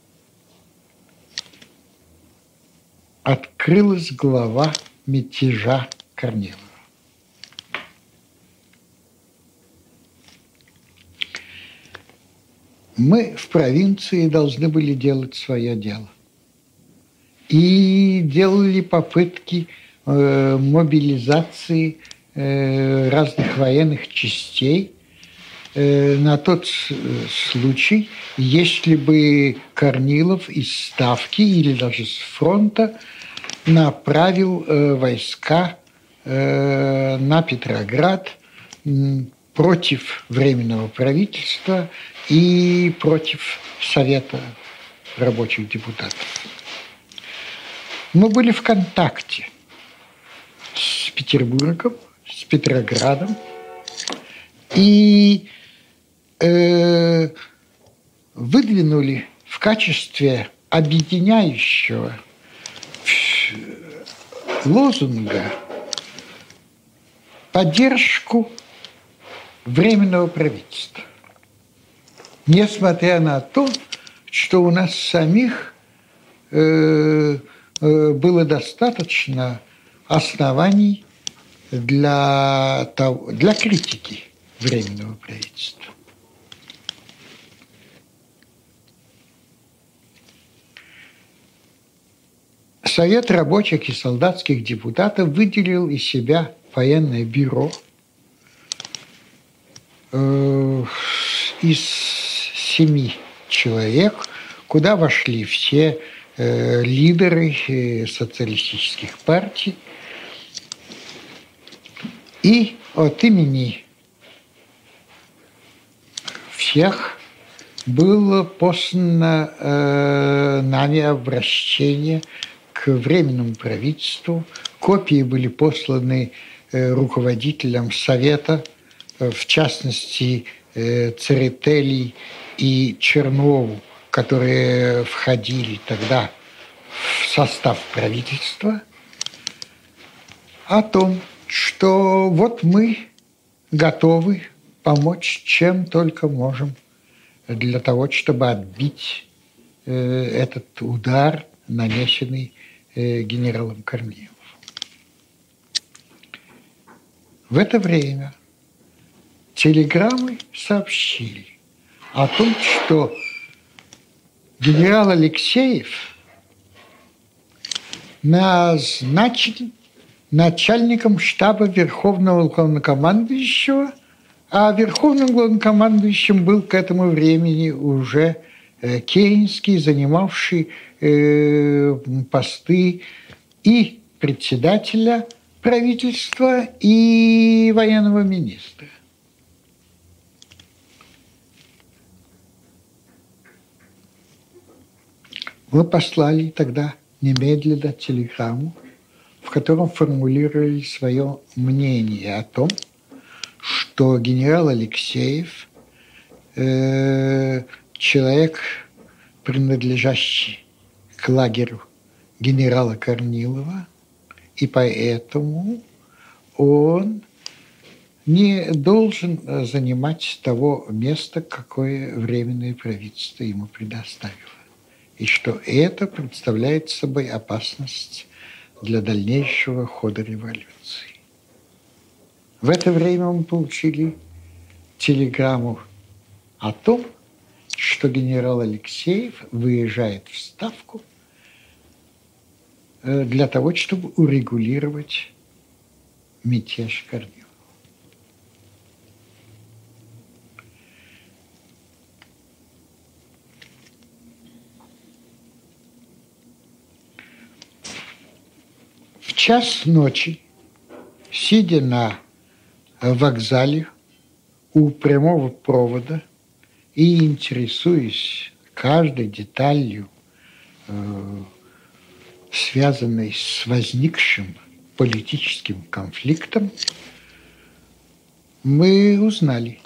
открылась глава мятежа Корнилова. Мы в провинции должны были делать свое дело. И делали попытки э, мобилизации э, разных военных частей э, на тот случай, если бы Корнилов из Ставки или даже с фронта направил э, войска э, на Петроград э, против Временного правительства и против Совета рабочих депутатов. Мы были в контакте с Петербургом, с Петроградом, и э, выдвинули в качестве объединяющего лозунга поддержку Временного правительства. Несмотря на то, что у нас самих э, э, было достаточно оснований для, того, для критики Временного правительства. Совет рабочих и солдатских депутатов выделил из себя военное бюро э, из семи человек, куда вошли все э, лидеры э, социалистических партий. И от имени всех было послано э, нами обращение к Временному правительству. Копии были посланы э, руководителям Совета, э, в частности, э, Церетели и Чернову, которые входили тогда в состав правительства, о том, что вот мы готовы помочь, чем только можем, для того, чтобы отбить э, этот удар, нанесенный э, генералом Корниловым. В это время телеграммы сообщили о том, что генерал Алексеев назначен начальником штаба Верховного главнокомандующего, а Верховным главнокомандующим был к этому времени уже э, Керенский, занимавший э, посты и председателя правительства, и военного министра. Мы послали тогда немедленно телеграмму, в котором формулировали свое мнение о том, что генерал Алексеев э, человек, принадлежащий к лагерю генерала Корнилова, и поэтому он не должен занимать того места, какое Временное правительство ему предоставило. И что это представляет собой опасность для дальнейшего хода революции. В это время мы получили телеграмму о том, что генерал Алексеев выезжает в Ставку для того, чтобы урегулировать мятеж Корнилова. В час ночи, сидя на вокзале у прямого провода и интересуясь каждой деталью, э, связанной с возникшим политическим конфликтом, мы узнали,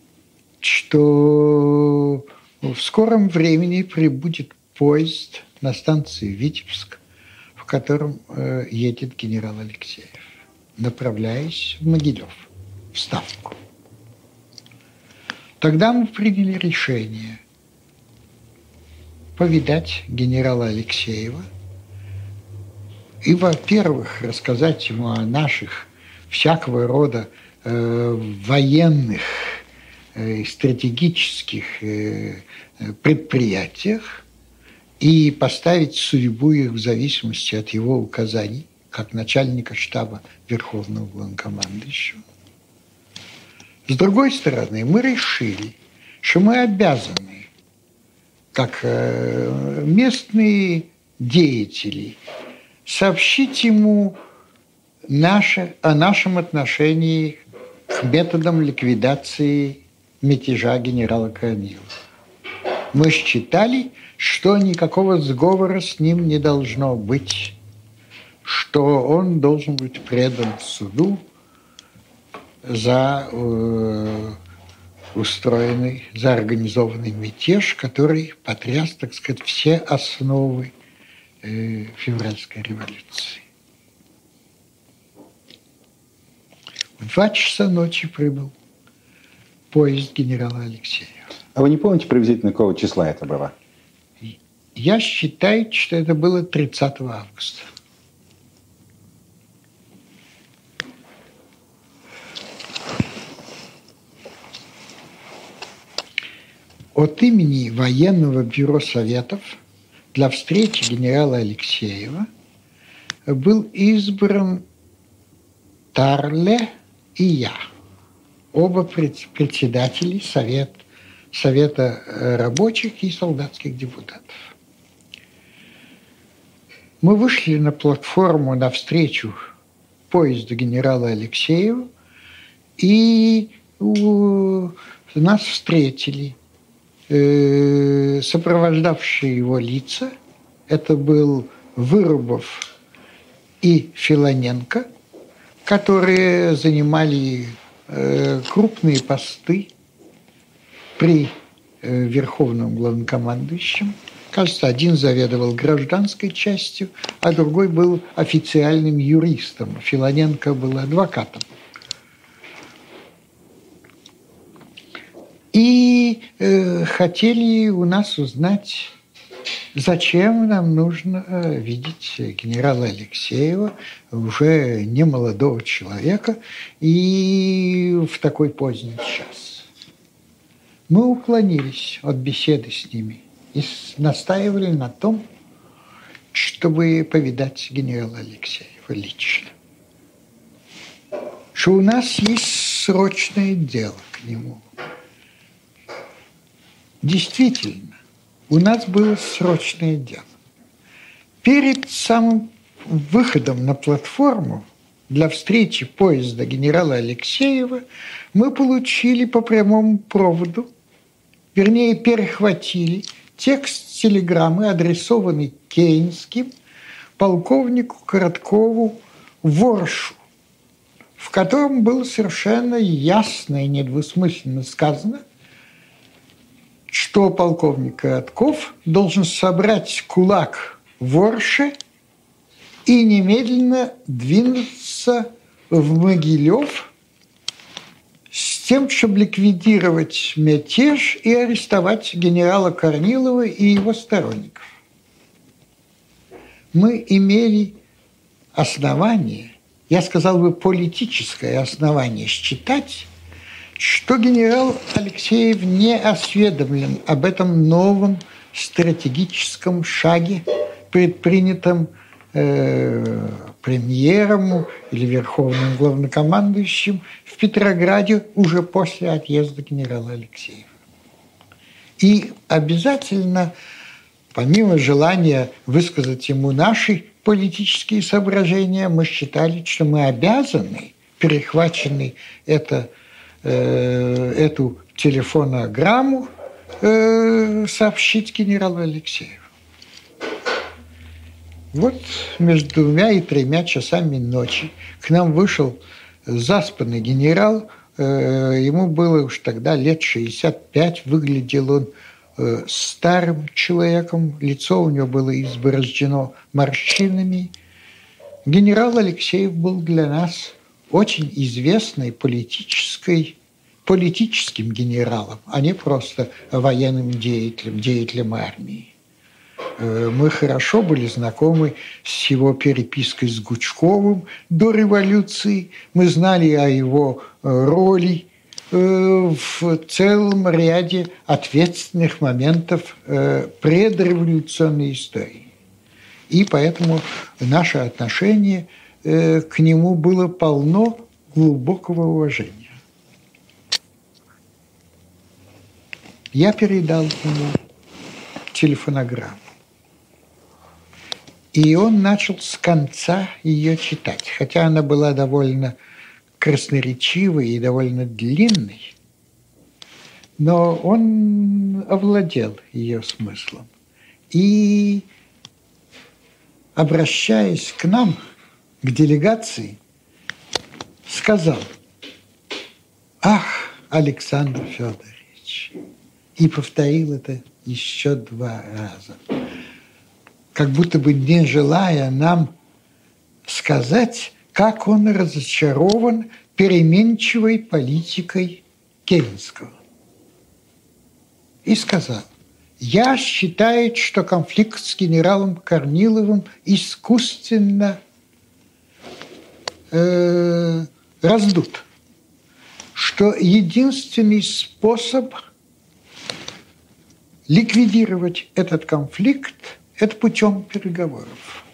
что в скором времени прибудет поезд на станцию Витебск, в котором э, едет генерал Алексеев, направляясь в Могилев, в Ставку. Тогда мы приняли решение повидать генерала Алексеева и, во-первых, рассказать ему о наших всякого рода э, военных э, стратегических э, предприятиях и поставить судьбу их в зависимости от его указаний, как начальника штаба Верховного Главнокомандующего. С другой стороны, мы решили, что мы обязаны, как э, местные деятели, сообщить ему наше, о нашем отношении к методам ликвидации мятежа генерала Корнилова. Мы считали, что никакого сговора с ним не должно быть, что он должен быть предан суду за э, устроенный, за организованный мятеж, который потряс, так сказать, все основы э, февральской революции. В два часа ночи прибыл поезд генерала Алексеева. А вы не помните приблизительно, какого числа это было? Я считаю, что это было тридцатого августа. От имени Военного бюро Советов для встречи генерала Алексеева был избран Тарле и я, оба председатели Совет, Совета рабочих и солдатских депутатов. Мы вышли на платформу навстречу поезду генерала Алексеева, и у нас встретили э, сопровождавшие его лица. Это был Вырубов и Филоненко, которые занимали э, крупные посты при э, Верховном Главнокомандующем. Кажется, один заведовал гражданской частью, а другой был официальным юристом. Филоненко был адвокатом. И э, хотели у нас узнать, зачем нам нужно э, видеть генерала Алексеева, уже не молодого человека, и в такой поздний час. Мы уклонились от беседы с ними и настаивали на том, чтобы повидать генерала Алексеева лично. Что у нас есть срочное дело к нему. Действительно, у нас было срочное дело. Перед самым выходом на платформу для встречи поезда генерала Алексеева мы получили по прямому проводу, вернее, перехватили текст телеграммы, адресованный Кейнским полковнику Короткову Воршу, в котором было совершенно ясно и недвусмысленно сказано, что полковник Коротков должен собрать кулак Ворше и немедленно двинуться в Могилев с тем, чтобы ликвидировать мятеж и арестовать генерала Корнилова и его сторонников. Мы имели основание, я сказал бы политическое основание, считать, что генерал Алексеев не осведомлен об этом новом стратегическом шаге, предпринятом э, премьером или верховным главнокомандующим в Петрограде уже после отъезда генерала Алексеева. И обязательно, помимо желания высказать ему наши политические соображения, мы считали, что мы обязаны, перехваченный это, э, эту телефонограмму, э, сообщить генералу Алексееву. Вот между двумя и тремя часами ночи к нам вышел заспанный генерал. Э, ему было уж тогда лет шестьдесят пять, выглядел он э, старым человеком, лицо у него было изборождено морщинами. Генерал Алексеев был для нас очень известной политической, политическим генералом, а не просто военным деятелем, деятелем армии. Мы хорошо были знакомы с его перепиской с Гучковым до революции. Мы знали о его роли в целом ряде ответственных моментов предреволюционной истории. И поэтому наше отношение к нему было полно глубокого уважения. Я передал ему телефонограмму. И он начал с конца ее читать. Хотя она была довольно красноречивой и довольно длинной, но он овладел ее смыслом. И, обращаясь к нам, к делегации, сказал: «Ах, Александр Федорович!» И повторил это еще два раза, как будто бы не желая нам сказать, как он разочарован переменчивой политикой Керенского. И сказал: «Я считаю, что конфликт с генералом Корниловым искусственно э, раздут, что единственный способ ликвидировать этот конфликт – это путем переговоров.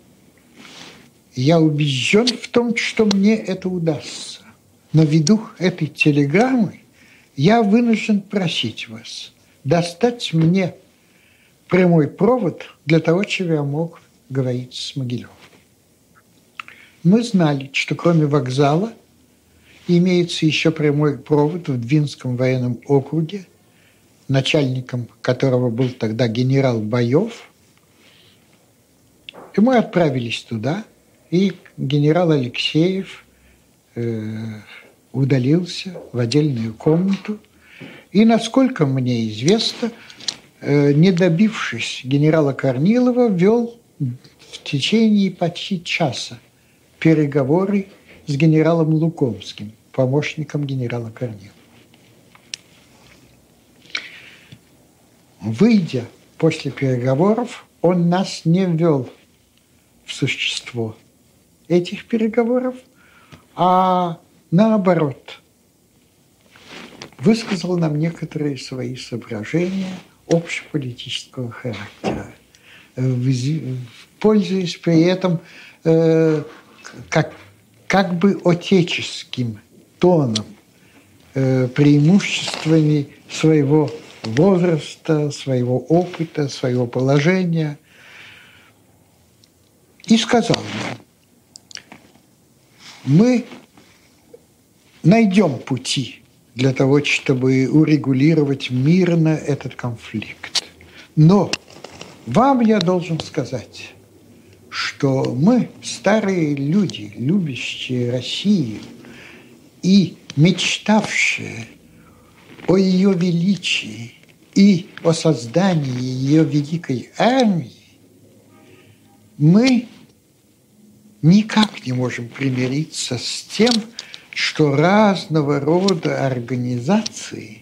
Я убежден в том, что мне это удастся. Но ввиду этой телеграммы я вынужден просить вас достать мне прямой провод для того, чтобы я мог говорить с Могилевым». Мы знали, что кроме вокзала имеется еще прямой провод в Двинском военном округе, начальником которого был тогда генерал Боев. И мы отправились туда, и генерал Алексеев э, удалился в отдельную комнату. И, насколько мне известно, э, не добившись генерала Корнилова, вел в течение почти часа переговоры с генералом Лукомским, помощником генерала Корнилова. Выйдя после переговоров, он нас не ввел в существо этих переговоров, а наоборот, высказал нам некоторые свои соображения общеполитического характера, пользуясь при этом э, как, как бы отеческим тоном, э, преимуществами своего возраста, своего опыта, своего положения. И сказал нам: мы найдем пути для того, чтобы урегулировать мирно этот конфликт. Но вам я должен сказать, что мы, старые люди, любящие Россию и мечтавшие о ее величии и о создании ее великой армии, мы никак не можем примириться с тем, что разного рода организации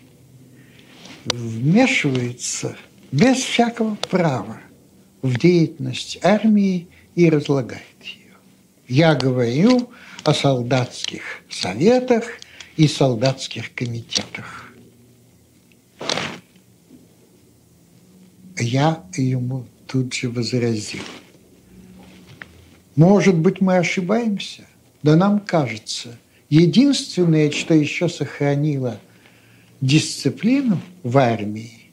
вмешиваются без всякого права в деятельность армии и разлагает ее. Я говорю о солдатских советах и солдатских комитетах. Я ему тут же возразил. Может быть, мы ошибаемся? Да нам кажется, единственное, что еще сохранило дисциплину в армии,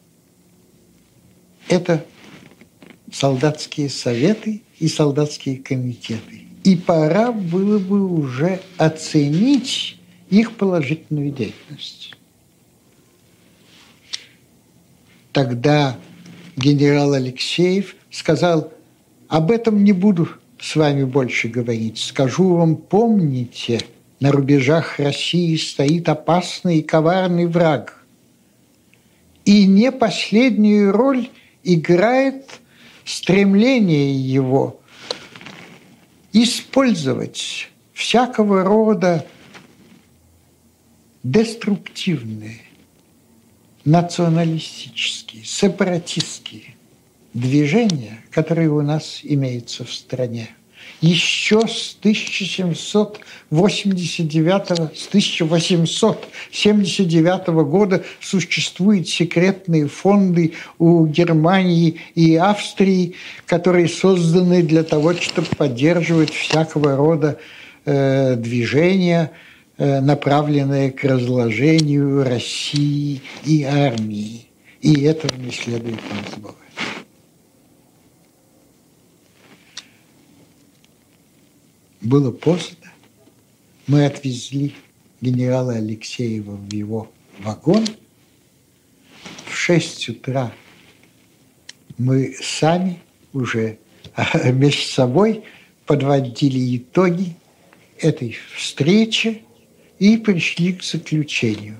это солдатские советы и солдатские комитеты. И пора было бы уже оценить их положительную деятельность. Тогда генерал Алексеев сказал: об этом не буду с вами больше говорить. Скажу вам, помните, на рубежах России стоит опасный и коварный враг. И не последнюю роль играет стремление его использовать всякого рода деструктивные, националистические, сепаратистские движения, которые у нас имеются в стране. Еще с тысяча семьсот восемьдесят девятого, с тысяча восемьсот семьдесят девятого года существуют секретные фонды у Германии и Австрии, которые созданы для того, чтобы поддерживать всякого рода э, движения, э, направленные к разложению России и армии. И этого не следует нам забывать. Было поздно. Мы отвезли генерала Алексеева в его вагон. В шесть утра мы сами уже между собой подводили итоги этой встречи и пришли к заключению,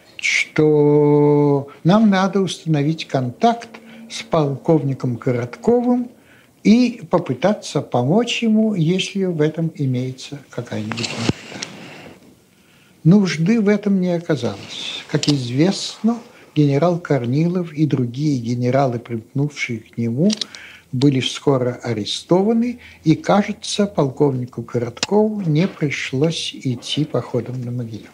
что нам надо установить контакт с полковником Коротковым и попытаться помочь ему, если в этом имеется какая-нибудь нужда. Нужды в этом не оказалось. Как известно, генерал Корнилов и другие генералы, примкнувшие к нему, были скоро арестованы, и, кажется, полковнику Короткову не пришлось идти походом на Могилев.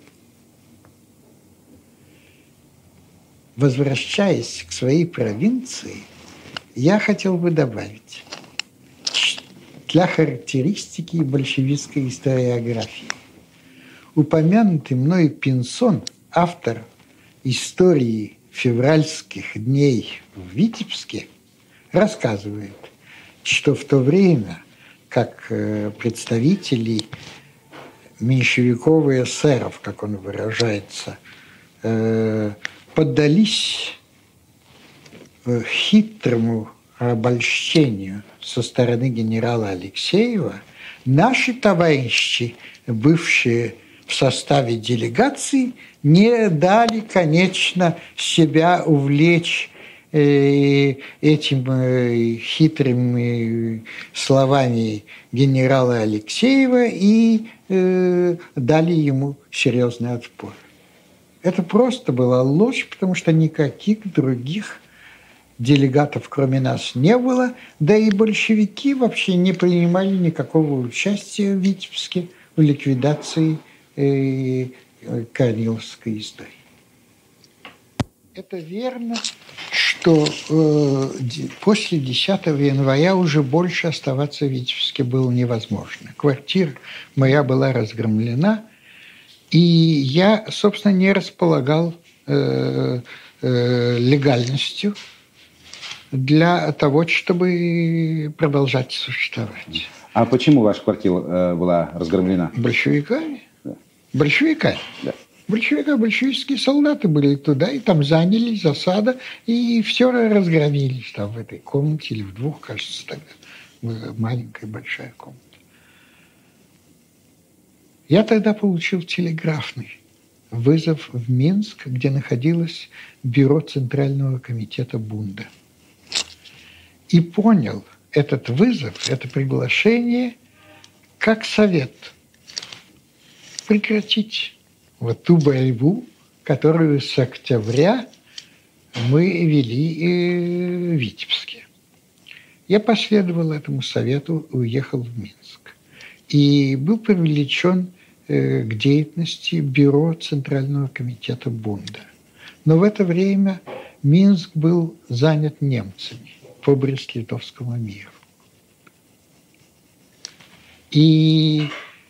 Возвращаясь к своей провинции, я хотел бы добавить для характеристики большевистской историографии. Упомянутый мною Пинсон, автор истории февральских дней в Витебске, рассказывает, что в то время, как представители меньшевиков и эсеров, как он выражается, поддались хитрому обольщению со стороны генерала Алексеева, наши товарищи, бывшие в составе делегации, не дали, конечно, себя увлечь э, этим э, хитрыми словами генерала Алексеева и э, дали ему серьезный отпор. Это просто была ложь, потому что никаких других делегатов, кроме нас, не было, да и большевики вообще не принимали никакого участия в Витебске в ликвидации э, Корниловской истории. Это верно, что э, после десятого января уже больше оставаться в Витебске было невозможно. Квартира моя была разгромлена, и я, собственно, не располагал э, э, легальностью для того, чтобы продолжать существовать. А почему ваша квартира э, была разгромлена? Большевиками? Да. Большевиками? Да. Большевика, большевистские солдаты были туда, и там заняли засада, и все разгромили там в этой комнате, или в двух, кажется, тогда. Маленькая, большая комната. Я тогда получил телеграфный вызов в Минск, где находилось бюро Центрального комитета Бунда. И понял этот вызов, это приглашение как совет прекратить вот ту борьбу, которую с октября мы вели в Витебске. Я последовал этому совету, уехал в Минск и был привлечен к деятельности бюро Центрального комитета Бунда. Но в это время Минск был занят немцами по Брест-Литовскому миру. И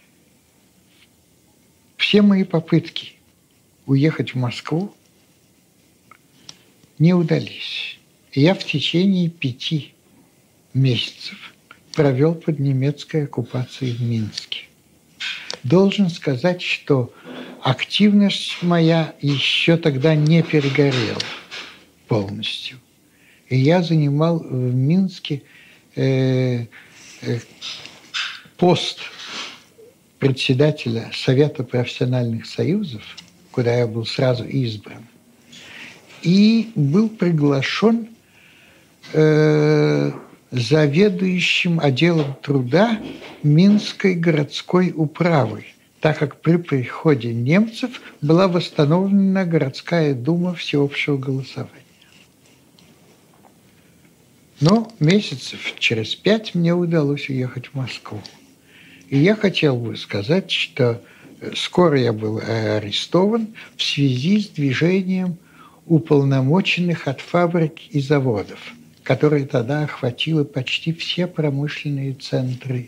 все мои попытки уехать в Москву не удались. И я в течение пяти месяцев провел под немецкой оккупацией в Минске. Должен сказать, что активность моя еще тогда не перегорела полностью. И я занимал в Минске э, э, пост председателя Совета профессиональных союзов, куда я был сразу избран, и был приглашен э, заведующим отделом труда Минской городской управы, так как при приходе немцев была восстановлена городская дума всеобщего голосования. Но месяцев через пять мне удалось уехать в Москву. И я хотел бы сказать, что скоро я был арестован в связи с движением уполномоченных от фабрик и заводов, которое тогда охватило почти все промышленные центры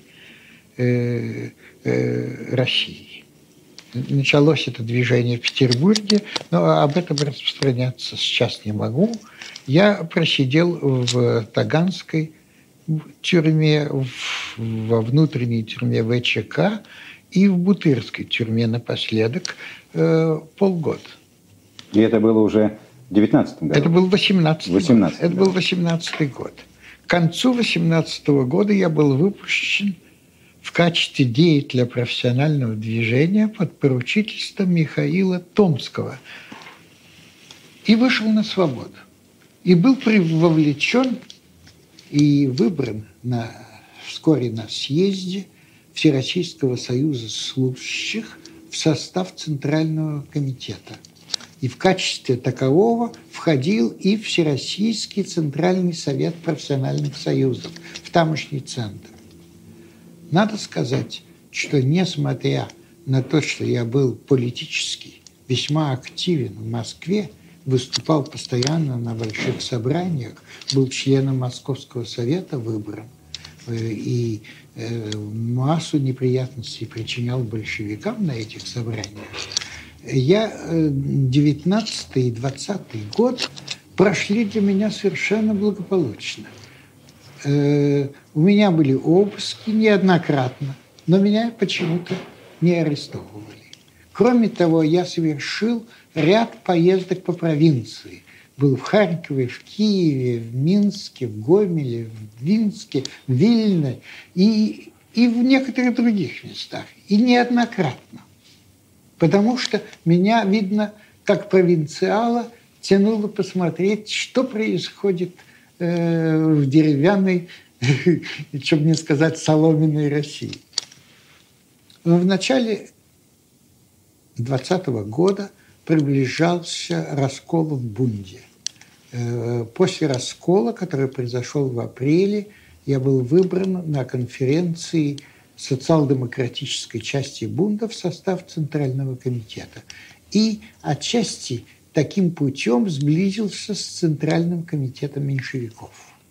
э, э, России. Началось это движение в Петербурге, но об этом распространяться сейчас не могу. Я просидел в Таганской тюрьме, во внутренней тюрьме ВЧК и в Бутырской тюрьме напоследок э, полгода. И это было уже в девятнадцатом году? Это был восемнадцатый год. Это да. был восемнадцатый год. К концу восемнадцатого года я был выпущен в качестве деятеля профессионального движения под поручительством Михаила Томского и вышел на свободу. И был вовлечен и выбран на, вскоре на съезде Всероссийского союза служащих в состав Центрального комитета. И в качестве такового входил и Всероссийский Центральный совет профессиональных союзов, в тамошний центр. Надо сказать, что несмотря на то, что я был политически весьма активен в Москве, выступал постоянно на больших собраниях, был членом Московского совета выбран и массу неприятностей причинял большевикам на этих собраниях, я девятнадцатый и двадцатый год прошли для меня совершенно благополучно. У меня были обыски неоднократно, но меня почему-то не арестовывали. Кроме того, я совершил ряд поездок по провинции. Был в Харькове, в Киеве, в Минске, в Гомеле, в Винске, в Вильне и, и в некоторых других местах. И неоднократно. Потому что меня, видно, как провинциала, тянуло посмотреть, что происходит э, в деревянной, чтобы не сказать, соломенной России. Но в начале двадцатого года приближался раскол в Бунде. После раскола, который произошел в апреле, я был выбран на конференции социал-демократической части Бунда в состав Центрального комитета. И отчасти таким путем сблизился с Центральным комитетом меньшевиков.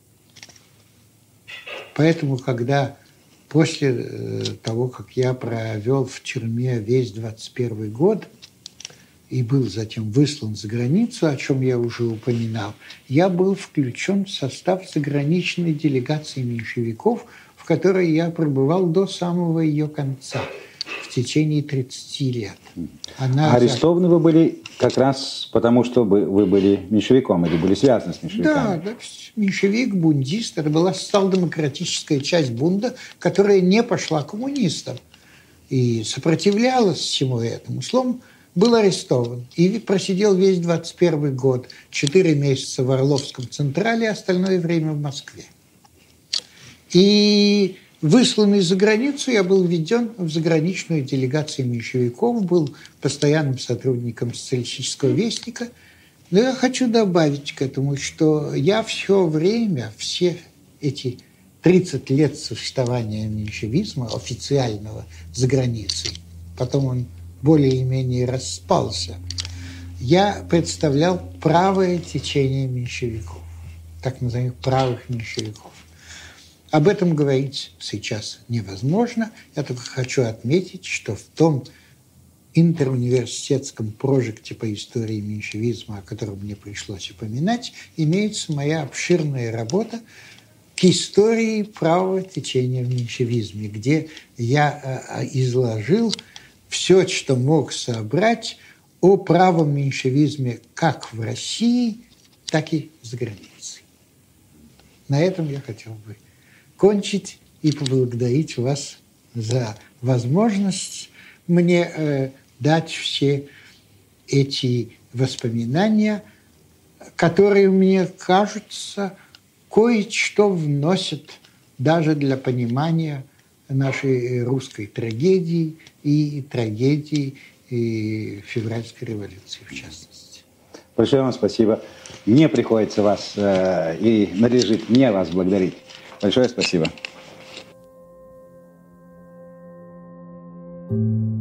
Поэтому, когда после того, как я провел в тюрьме весь двадцать первый год и был затем выслан за границу, о чем я уже упоминал, я был включен в состав заграничной делегации меньшевиков, в которой я пребывал до самого ее конца, в течение тридцати лет. Она... Арестованы вы были как раз потому, что вы, вы были меньшевиком или были связаны с меньшевиками? Да, да, меньшевик, бундист. Это была социал-демократическая часть Бунда, которая не пошла коммунистам и сопротивлялась всему этому. Словом, был арестован и просидел весь двадцать первый год, четыре месяца в Орловском Централе, остальное время в Москве. И высланный за границу, я был введен в заграничную делегацию меньшевиков, был постоянным сотрудником социалистического вестника. Но я хочу добавить к этому, что я все время, все эти тридцать лет существования меньшевизма официального за границей, потом он более-менее распался, я представлял правое течение меньшевиков, так называемых правых меньшевиков. Об этом говорить сейчас невозможно. Я только хочу отметить, что в том интеруниверситетском прожекте по истории меньшевизма, о котором мне пришлось упоминать, имеется моя обширная работа к истории правого течения в меньшевизме, где я изложил все, что мог собрать о правом меньшевизме как в России, так и за границей. На этом я хотел бы кончить и поблагодарить вас за возможность мне э, дать все эти воспоминания, которые, мне кажется, кое-что вносят даже для понимания нашей русской трагедии и трагедии и февральской революции, в частности. Большое вам спасибо. Мне приходится вас э, и надлежит мне вас благодарить. Большое спасибо. Thank you.